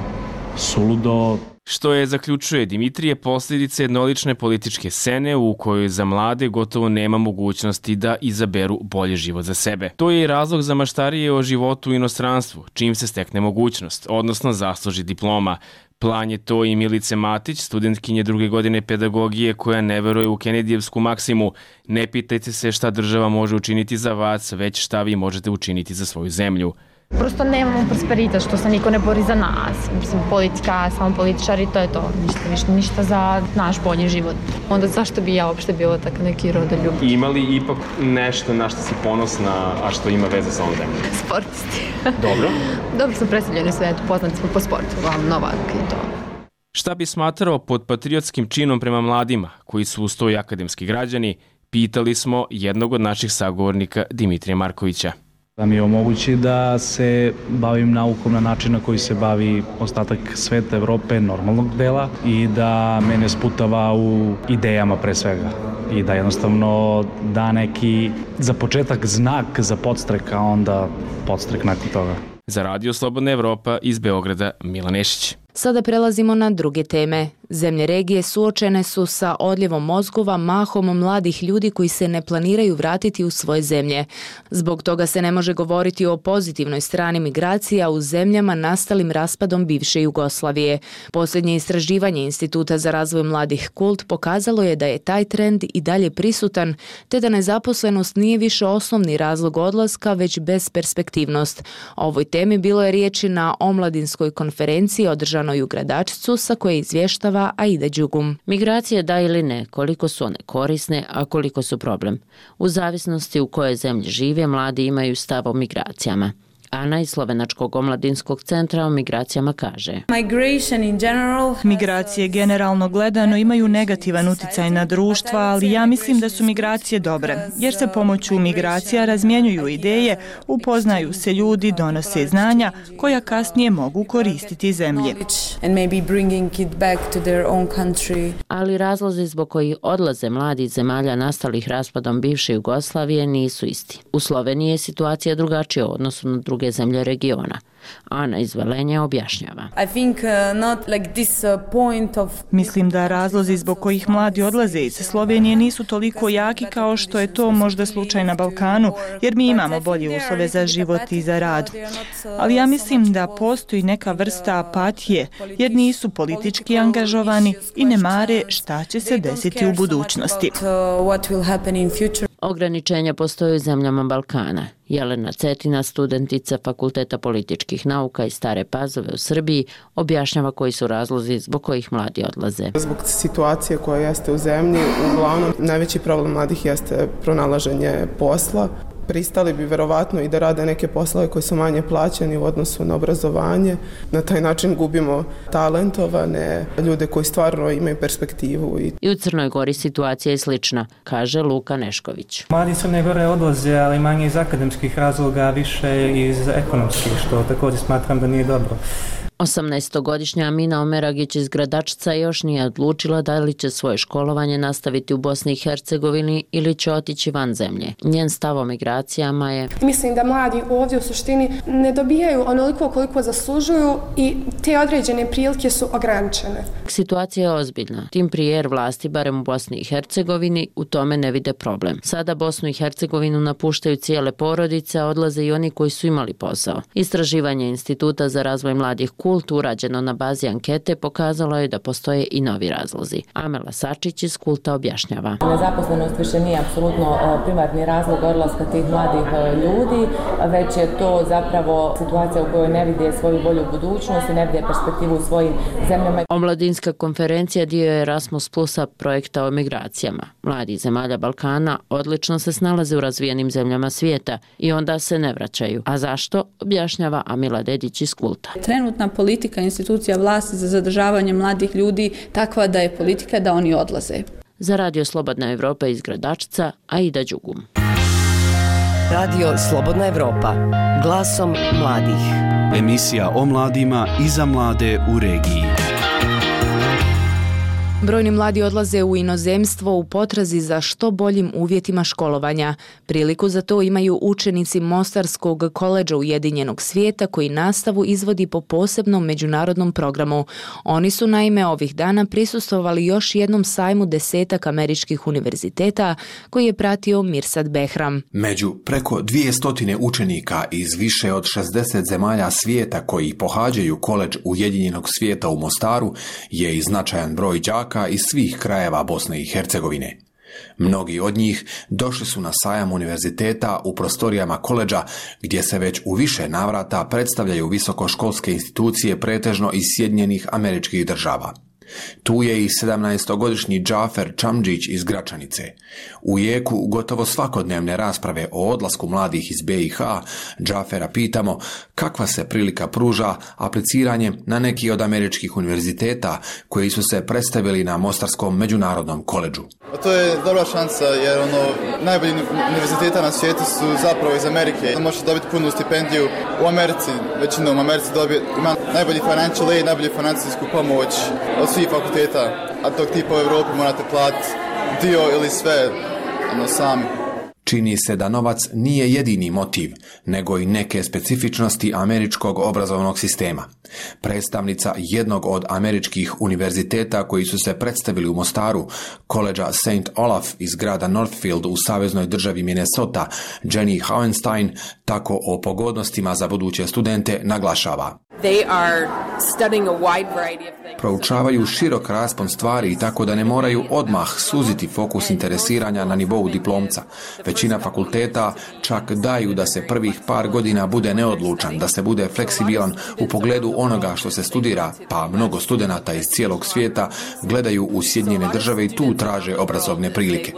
suludo. Što je, zaključuje Dimitrije, posljedice jednolične političke scene u kojoj za mlade gotovo nema mogućnosti da izaberu bolji život za sebe. To je i razlog za maštarije o životu u inostranstvu, čim se stekne mogućnost, odnosno zasluži diploma. Plan je to i Milice Matić, studentkinje 2. godine pedagogije koja ne veruje u Kenedijevsku maksimu. Ne pitajte se šta država može učiniti za vas, već šta vi možete učiniti za svoju zemlju. Prosto nemamo prosperitet, što se niko ne bori za nas. Mislim, politika, samo političari, to je to. Ništa za naš bolji život. Onda zašto bi ja uopšte bio tak neki rodoljub? Ima li ipak nešto na što si ponosna, a što ima veze sa ovom zemljom? Sportisti. Dobro. Dobro smo predstavljeni u svetu, poznati smo po sportu, Novak i to. Šta bi smatrao pod patriotskim činom prema mladima, koji su uz to i akademski građani, pitali smo jednog od naših sagovornika Dimitrija Markovića. Da mi omogući da se bavim naukom na način na koji se bavi ostatak sveta, Evrope, normalnog dela i da mene sputava u idejama pre svega i da jednostavno da neki za početak znak za podstrek, a onda podstrek nakon toga. Za Radio Slobodna Evropa iz Beograda, Milan Nešić. Sada prelazimo na druge teme. Zemlje regije suočene su sa odljevom mozgova, mahom mladih ljudi koji se ne planiraju vratiti u svoje zemlje. Zbog toga se ne može govoriti o pozitivnoj strani migracija u zemljama nastalim raspadom bivše Jugoslavije. Posljednje istraživanje Instituta za razvoj mladih KULT pokazalo je da je taj trend i dalje prisutan, te da nezaposlenost nije više osnovni razlog odlaska, već besperspektivnost. O ovoj temi bilo je riječi na omladinskoj konferenciji održanoj u Gradačcu, sa koje izvještava Aida Đugum. Migracije da ili ne, koliko su one korisne, a koliko su problem. U zavisnosti u kojoj zemlji žive, mladi imaju stav o migracijama. Ana iz Slovenačkog omladinskog centra o migracijama kaže: Migracije generalno gledano imaju negativan uticaj na društva, ali ja mislim da su migracije dobre, jer se pomoću migracija razmjenjuju ideje, upoznaju se ljudi, donose znanja koja kasnije mogu koristiti zemlji. Ali razlozi zbog kojih odlaze mladi iz zemalja nastalih raspadom bivše Jugoslavije nisu isti. U Sloveniji je situacija drugačija u odnosu na druge zemlje regiona. Ana iz Velenja objašnjava. Mislim da razlozi zbog kojih mladi odlaze iz Slovenije nisu toliko jaki kao što je to možda slučaj na Balkanu, jer mi imamo bolje uslove za život i za rad. Ali ja mislim da postoji neka vrsta apatije, jer nisu politički angažovani i ne mare šta će se desiti u budućnosti. Ograničenja postoje u zemljama Balkana. Jelena Cetina, studentica Fakulteta političkih nauka iz Stare Pazove u Srbiji, objašnjava koji su razlozi zbog kojih mladi odlaze. Zbog situacije koja jeste u zemlji, uglavnom najveći problem mladih jeste pronalaženje posla. pristali bi verovatno i da rade neke poslove koji su manje plaćeni u odnosu na obrazovanje. Na taj način gubimo talentovane ljude koji stvarno imaju perspektivu. I u Crnoj Gori situacija je slična, kaže Luka Nešković. Mladi Crne Gore odlaze, ali manje iz akademskih razloga, više iz ekonomskih, što također smatram da nije dobro. 18-godišnja Amina Omeragić iz Gradačca još nije odlučila da li će svoje školovanje nastaviti u Bosni i Hercegovini ili će otići van zemlje. Njen stav o migracijama je: mislim da mladi ovdje u suštini ne dobijaju onoliko koliko zaslužuju i te određene prilike su ograničene. Situacija je ozbiljna. Tim prije jer vlasti, barem u Bosni i Hercegovini, u tome ne vide problem. Sada Bosnu i Hercegovinu napuštaju cijele porodice, a odlaze i oni koji su imali posao. Istraživanje Instituta za razvoj mladih Kult, urađeno na bazi ankete, pokazalo je da postoje i novi razlozi. Amela Sačić iz Kulta objašnjava. Nezaposlenost više nije apsolutno primarni razlog odlaska tih mladih ljudi, već je to zapravo situacija u kojoj ne vide svoju bolju budućnost i ne vide perspektivu u svojim zemljama. Omladinska konferencija dio je Erasmus Plusa projekta o migracijama. Mladi iz zemalja Balkana odlično se snalaze u razvijenim zemljama svijeta i onda se ne vraćaju. A zašto? Objašnjava Amila Dedić iz Kulta. Trenutna politika institucija vlasti za zadržavanje mladih ljudi takva da je politika da oni odlaze. Za Radio Slobodna Evropa iz Gradačca, Aida Đugum. Radio Slobodna Evropa, glasom mladih. Emisija o mladima i za mlade u regiji. Brojni mladi odlaze u inozemstvo u potrazi za što boljim uvjetima školovanja. Priliku za to imaju učenici Mostarskog koledža Ujedinjenog svijeta koji nastavu izvodi po posebnom međunarodnom programu. Oni su naime ovih dana prisustvovali još jednom sajmu 10 američkih univerziteta koji je pratio Mirsad Behram. Među preko 200 učenika iz više od 60 zemalja svijeta koji pohađaju koledž Ujedinjenog svijeta u Mostaru je i značajan broj đaka iz svih krajeva Bosne i Hercegovine. Mnogi od njih došli su na sajam univerziteta u prostorijama koledža gdje se već u više navrata predstavljaju visokoškolske institucije pretežno iz Sjedinjenih Američkih Država. Tu je i 17-godišnji Džafer Čamdžić iz Gračanice. U jeku gotovo svakodnevne rasprave o odlasku mladih iz BiH, Džafera pitamo kakva se prilika pruža apliciranjem na neki od američkih univerziteta koji su se predstavili na Mostarskom međunarodnom koledžu. To je dobra šansa jer najbolji univerziteta na svijetu su zapravo iz Amerike. Možete dobiti punu stipendiju u Americi, većinom u Americi ima najbolji financial aid, najbolju financijsku pomoć od svih fakulteta, a tog tipa u Europi morate platiti dio ili sve sami. Čini se da novac nije jedini motiv, nego i neke specifičnosti američkog obrazovnog sistema. Predstavnica jednog od američkih univerziteta koji su se predstavili u Mostaru, koledža St. Olaf iz grada Northfield u saveznoj državi Minnesota, Jenny Hauenstein, tako o pogodnostima za buduće studente naglašava. Proučavaju širok raspon stvari tako da ne moraju odmah suziti fokus interesiranja na nivou diplomca. Većina fakulteta čak daju da se prvih par godina bude neodlučan, da se bude fleksibilan u pogledu onoga što se studira, pa mnogo studenata iz cijelog svijeta gledaju u Sjedinjene Države i tu traže obrazovne prilike.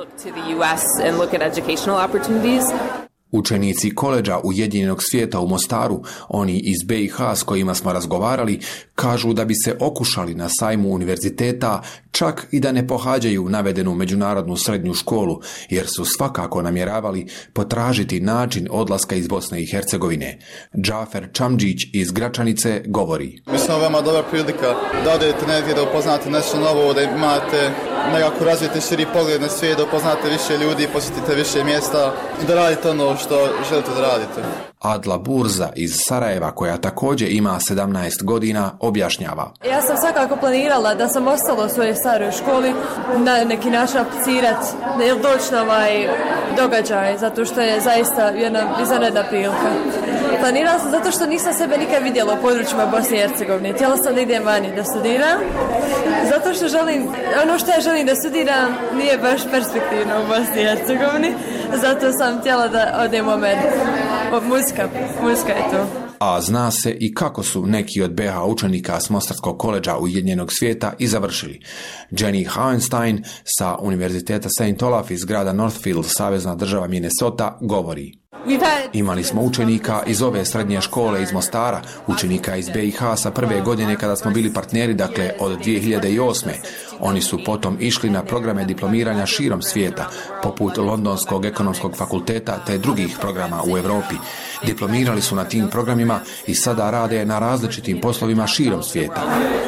Učenici koledža Ujedinjenog svijeta u Mostaru, oni iz BiH s kojima smo razgovarali, kažu da bi se okušali na sajmu univerziteta čak i da ne pohađaju navedenu međunarodnu srednju školu, jer su svakako namjeravali potražiti način odlaska iz Bosne i Hercegovine. Džafer Čamdžić iz Gračanice govori. Mislim, ovo je veoma dobra prilika da odete negdje, da upoznate nešto novo, da imate nekako razvijete širi pogled na svijet, da upoznate više ljudi, posjetite više mjesta i da radite ono što želite da radite. Adla Burza iz Sarajeva, koja također ima 17 godina, objašnjava. Ja sam svakako planirala da sam ostala u svojoj staroj školi, na neki način aplicirati ili doći na ovaj događaj, zato što je zaista jedna izvanredna prilika. Planirala sam zato što nisam sebe nikad vidjela u područjima Bosne i Hercegovine. Htjela sam da idem vani da studiram, zato što ono što ja želim da studiram nije baš perspektivno u Bosni i Hercegovini, zato sam htjela da odem u Ameriku. Muzika je to. A zna se i kako su neki od BiH učenika s Mostarskog koledža Ujedinjenog svijeta i završili. Jenny Hauenstein sa Univerziteta St. Olaf iz grada Northfield, savezna država Minnesota, govori. Imali smo učenika iz ove srednje škole iz Mostara, učenika iz BiH sa prve godine kada smo bili partneri, dakle od 2008. Oni su potom išli na programe diplomiranja širom svijeta, poput Londonskog ekonomskog fakulteta te drugih programa u Europi. Diplomirali su na tim programima i sada rade na različitim poslovima širom svijeta.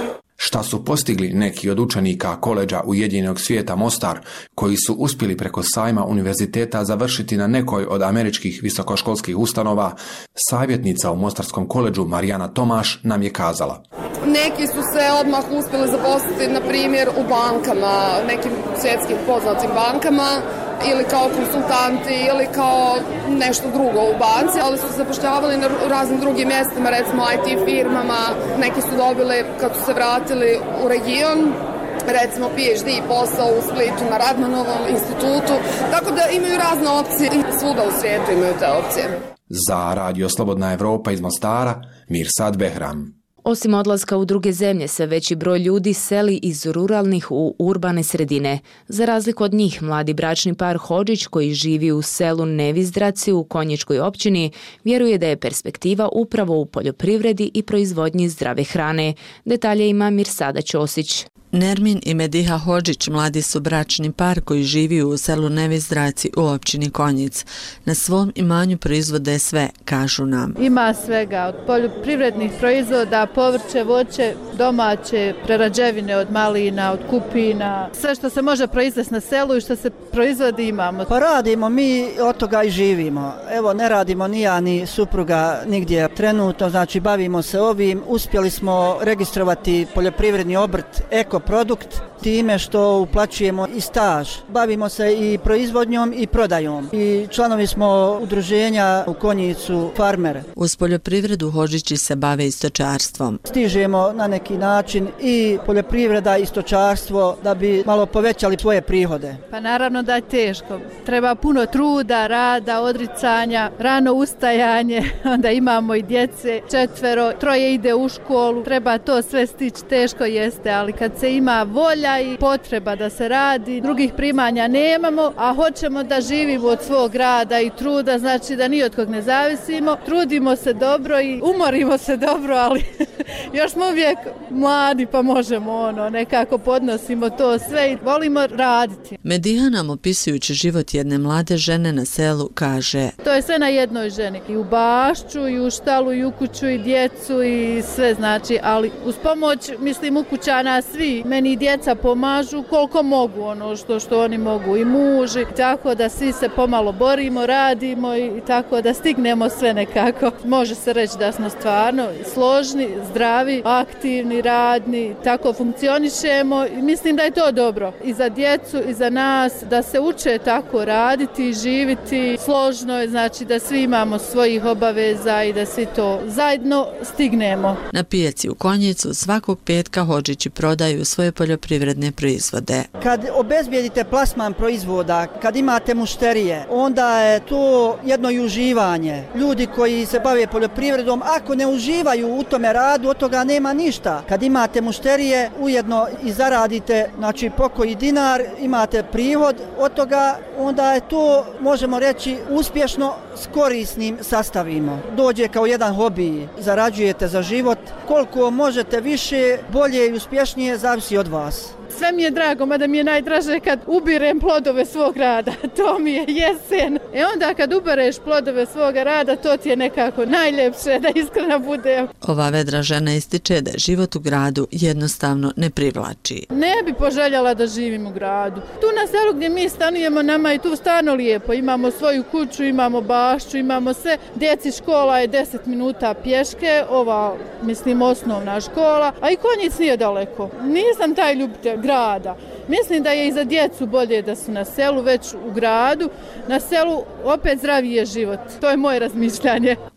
Šta su postigli neki od učenika koledža Ujedinjenog svijeta Mostar, koji su uspjeli preko sajma univerziteta završiti na nekoj od američkih visokoškolskih ustanova, savjetnica u Mostarskom koledžu Marijana Tomaš nam je kazala. Neki su se odmah uspjeli zaposliti, na primjer, u bankama, nekim svjetskim poznatim bankama, ili kao konsultanti, ili kao nešto drugo u banci, ali su se zapošljavali na raznim drugim mjestima, recimo IT firmama. Neki su dobili, kad su se vratili u region, recimo PhD posao u Splitu na Radmanovom institutu, tako da imaju razne opcije i svuda u svijetu imaju te opcije. Za Radio Slobodna Evropa iz Mostara, Mirsad Behram. Osim odlaska u druge zemlje, sve veći broj ljudi seli iz ruralnih u urbane sredine. Za razliku od njih, mladi bračni par Hodžić, koji živi u selu Nevizdraci u Konjičkoj općini, vjeruje da je perspektiva upravo u poljoprivredi i proizvodnji zdrave hrane. Detalje ima Mirsada Ćosić. Nermin i Mediha Hodžić mladi su bračni par koji živi u selu Nevizdraci u općini Konjic. Na svom imanju proizvode sve, kažu nam. Ima svega, od poljoprivrednih proizvoda, povrće, voće, domaće, prerađevine od malina, od kupina. Sve što se može proizvesti na selu i što se proizvodi imamo. Pa radimo, mi od toga i živimo. Evo, ne radimo ni ja ni supruga nigdje trenutno, znači bavimo se ovim. Uspjeli smo registrovati poljoprivredni obrt Ekoprodukt time što uplaćujemo i staž. Bavimo se i proizvodnjom i prodajom. I članovi smo udruženja u Konjicu Farmer. Uz poljoprivredu Hodžići se bave i stočarstvom. Stižemo na neki način i poljoprivreda i stočarstvo da bi malo povećali svoje prihode. Pa naravno da je teško. Treba puno truda, rada, odricanja, rano ustajanje, onda imamo i djece, 4, 3 ide u školu. Treba to sve stići, teško jeste, ali kad se ima volja i potreba da se radi, drugih primanja nemamo, a hoćemo da živimo od svog rada i truda, znači da ni od kog ne zavisimo. Trudimo se dobro i umorimo se dobro, ali još smo uvijek mladi pa možemo nekako podnosimo to sve i volimo raditi. Mediha nam opisujući život jedne mlade žene na selu kaže: to je sve na jednoj ženi. I u bašću, i u štalu, i u kuću, i djecu, i sve znači, ali uz pomoć, mislim, ukućana svi. Meni djeca pomažu koliko mogu, što oni mogu, i muži, tako da svi se pomalo borimo, radimo i tako da stignemo sve nekako. Može se reći da smo stvarno složni, zdravi, aktivni, radni, tako funkcionišemo i mislim da je to dobro i za djecu i za nas, da se uče tako raditi i živiti. Složno je, znači da svi imamo svojih obaveza i da svi to zajedno stignemo. Na pijaci u Konjicu svakog petka Hodžići prodaju svoje poljoprivredne proizvode. Kad obezbijedite plasman proizvoda, kad imate mušterije, onda je to jedno i uživanje. Ljudi koji se bave poljoprivredom, ako ne uživaju u tome radu, od toga nema ništa. Kad imate mušterije, ujedno i zaradite, znači pokoji dinar, imate prihod od toga, onda je to, možemo reći, uspješno s korisnim sastavima. Dođe kao jedan hobi, zarađujete za život. Koliko možete više, bolje i uspješnije, zavisi od vas. Sve mi je drago, mada mi je najdraže kad ubirem plodove svog rada. To mi je jesen. Onda kad ubereš plodove svoga rada, to ti je nekako najljepše, da iskreno bude. Ova vedra žena ističe da život u gradu jednostavno ne privlači. Ne bi poželjela da živim u gradu. Tu na selu gdje mi stanujemo, nama je tu stvarno lijepo. Imamo svoju kuću, imamo bašću, imamo sve. Djeci škola je 10 minuta pješke, ova, mislim, osnovna škola, a i Konjic nije daleko. Nisam taj ljubitelj grada. Mislim da je i za djecu bolje da su na selu, već u gradu. Na selu opet zdraviji je život. To je moje razmišljanje.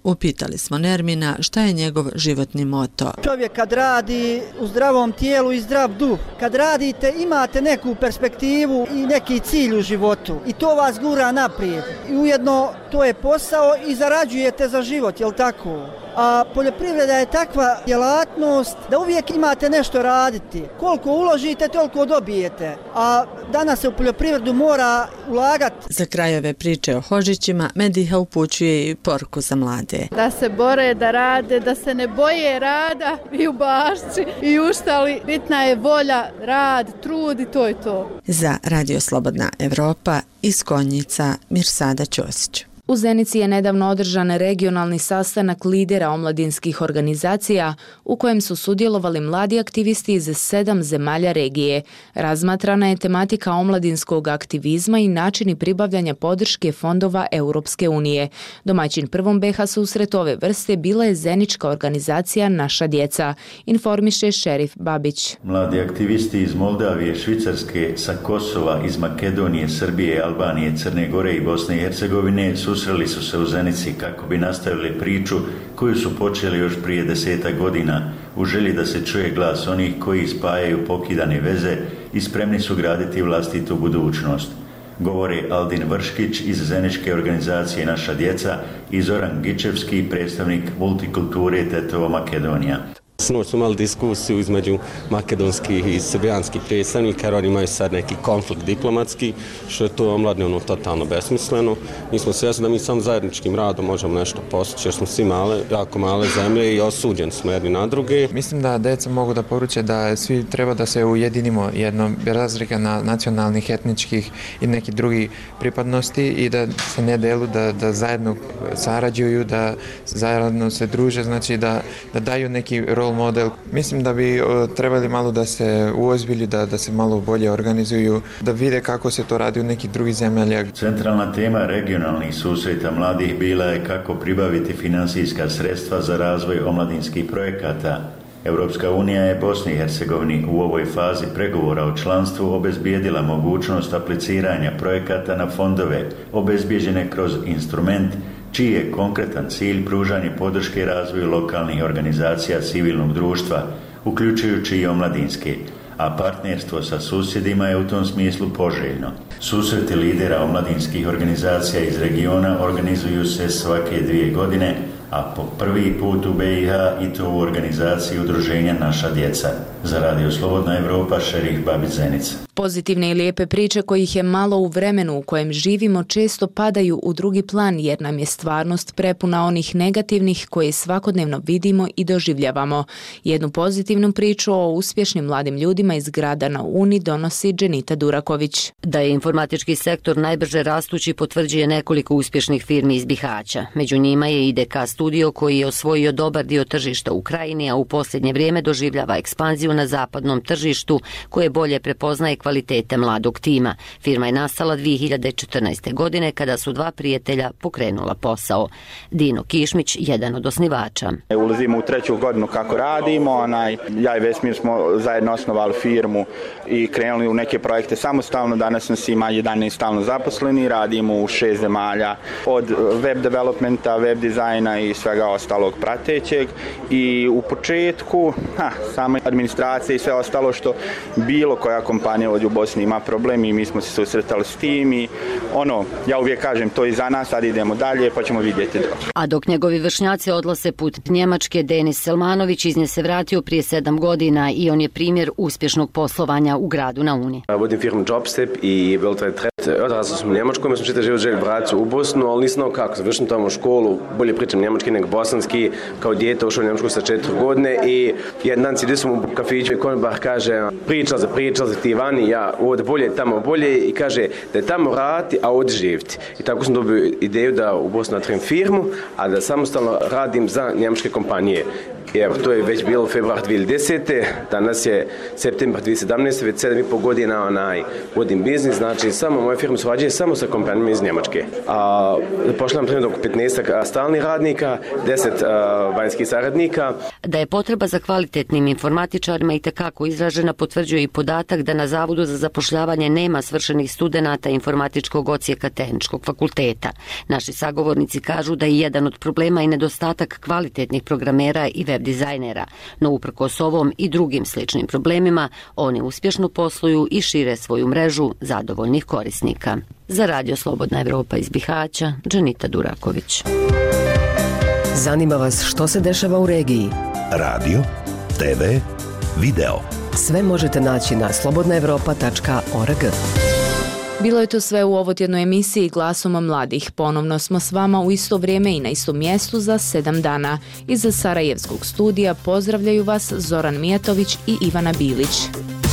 Upitali smo Nermina šta je njegov životni moto. Čovjek kad radi u zdravom tijelu i zdrav duh, kad radite imate neku perspektivu i neki cilj u životu i to vas gura naprijed. I ujedno to je posao i zarađujete za život, jel tako? A poljoprivreda je takva djelatnost da uvijek imate nešto raditi. Koliko uložite, toliko dobijete. A danas se u poljoprivredu mora ulagati. Za kraj ove priče o Hodžićima Mediha upućuje i poruku za mlade. Da se bore, da rade, da se ne boje rada i u Bašči i u Štali. Bitna je volja, rad, trud i to je to. Za Radio Slobodna Evropa iz Konjica Mirsada Ćosić. U Zenici je nedavno održan regionalni sastanak lidera omladinskih organizacija u kojem su sudjelovali mladi aktivisti iz 7 zemalja regije. Razmatrana je tematika omladinskog aktivizma i načini pribavljanja podrške fondova Europske unije. Domaćin prvom BH susret ove vrste bila je zenička organizacija Naša djeca, informiše Šerif Babić. Mladi aktivisti iz Moldavije, Švicarske, sa Kosova, iz Makedonije, Srbije, Albanije, Crne Gore i Bosne i Hercegovine susreli su se u Zenici kako bi nastavili priču koju su počeli još prije 10 godina u želji da se čuje glas onih koji spajaju pokidane veze i spremni su graditi vlastitu budućnost. Govore Aldin Vrškić iz zeničke organizacije Naša djeca i Zoran Gičevski, predstavnik multikulture Tetovo Makedonija. Sinoć smo imali diskusiju između makedonskih i srbijanskih predstavnika, jer oni imaju sad neki konflikt diplomatski, što je to omladne totalno besmisleno. Mi smo svjesni da mi samo zajedničkim radom možemo nešto postići, jer smo svi jako male zemlje i osuđeni smo jedni na druge. Mislim da deca mogu da poruče da svi treba da se ujedinimo jedno, bez razlika na nacionalnih, etničkih i nekih drugih pripadnosti i da se ne delu, da zajedno sarađuju, da zajedno se druže, znači da daju neki role model. Mislim da bi trebali malo da se uozbilju, da se malo bolje organizuju, da vide kako se to radi u nekih drugih zemljama. Centralna tema regionalnih susreta mladih bila je kako pribaviti finansijska sredstva za razvoj omladinskih projekata. Europska unija je Bosni i Hercegovini u ovoj fazi pregovora o članstvu obezbijedila mogućnost apliciranja projekata na fondove obezbijeđene kroz instrument čiji je konkretan cilj pružanje podrške razvoju lokalnih organizacija civilnog društva, uključujući i omladinske, a partnerstvo sa susjedima je u tom smislu poželjno. Susreti lidera omladinskih organizacija iz regiona organizuju se svake 2 godine, a po prvi put u BiH i to u organizaciji udruženja Naša djeca. Za Radio Slobodna Evropa, Šerif Babić, Zenica. Pozitivne i lijepe priče kojih je malo u vremenu u kojem živimo često padaju u drugi plan jer nam je stvarnost prepuna onih negativnih koje svakodnevno vidimo i doživljavamo. Jednu pozitivnu priču o uspješnim mladim ljudima iz grada na Uni donosi Dženita Duraković. Da je informatički sektor najbrže rastući potvrđuje nekoliko uspješnih firmi iz Bihaća. Među njima je IDK Studio koji je osvojio dobar dio tržišta u krajini, a u posljednje vrijeme doživljava ekspanziju na zapadnom tržištu koje bolje prepoznaje kvalitete mladog tima. Firma je nastala 2014. godine kada su 2 prijatelja pokrenula posao. Dino Kišmić, jedan od osnivača. Ulazimo u 3. godinu kako radimo. Ja i Vesmir smo zajedno osnovali firmu i krenuli u neke projekte samostalno. Danas nas ima 11 stalno zaposleni. Radimo u 6 zemalja od web developmenta, web dizajna i svega ostalog pratećeg. I u početku sama administracija i sve ostalo što bilo koja kompanija ovdje u Bosni ima problem i mi smo se susretali s tim i ja uvijek kažem to je za nas, sad idemo dalje pa ćemo vidjeti. A dok njegovi vršnjaci odlaze put Njemačke, Denis Selmanović iz nje se vratio prije 7 godina i on je primjer uspješnog poslovanja u gradu na Uni. Vodim firmu Jobstep i Worldwide Trade. Odrasao sam u Njemačkoj, mi smo čitav život želi vratiti u Bosnu, ali nisam znao kako. Završim tamo u školu, bolje pričam njemački nego bosanski, kao dijete ušao u Njemačku sa 4 godine i jedan dan si sam u kafiću i konobar kaže pričal za ti vani, ja ovdje bolje, tamo bolje i kaže da je tamo raditi, a ovdje živjeti. I tako sam dobio ideju da u Bosnu napravim firmu, a da samostalno radim za njemačke kompanije. Evo, to je već bilo februar 2010. Danas je septembar 2017. Već 7,5 godina vodim biznis, znači samo moje firme surađuje samo sa kompanijama iz Njemačke. Pošljam trenutno oko 15 stalnih radnika, 10 vanjskih saradnika. Da je potreba za kvalitetnim informatičarima i tekako izražena potvrđuje i podatak da na Zavodu za zapošljavanje nema svršenih studenata informatičkog odsjeka Tehničkog fakulteta. Naši sagovornici kažu da je jedan od problema i nedostatak kvalitetnih programera i web dizajnera, no uprkos ovom i drugim sličnim problemima, oni uspješno posluju i šire svoju mrežu zadovoljnih korisnika. Za Radio Slobodna Evropa iz Bihaća, Dženita Duraković. Zanima vas što se dešava u regiji? Radio, TV, video. Sve možete naći na slobodnaevropa.org. Bilo je to sve u ovotjednoj emisiji Glasom mladih. Ponovno smo s vama u isto vrijeme i na istom mjestu za 7 dana. Iz Sarajevskog studija pozdravljaju vas Zoran Mijatović i Ivana Bilić.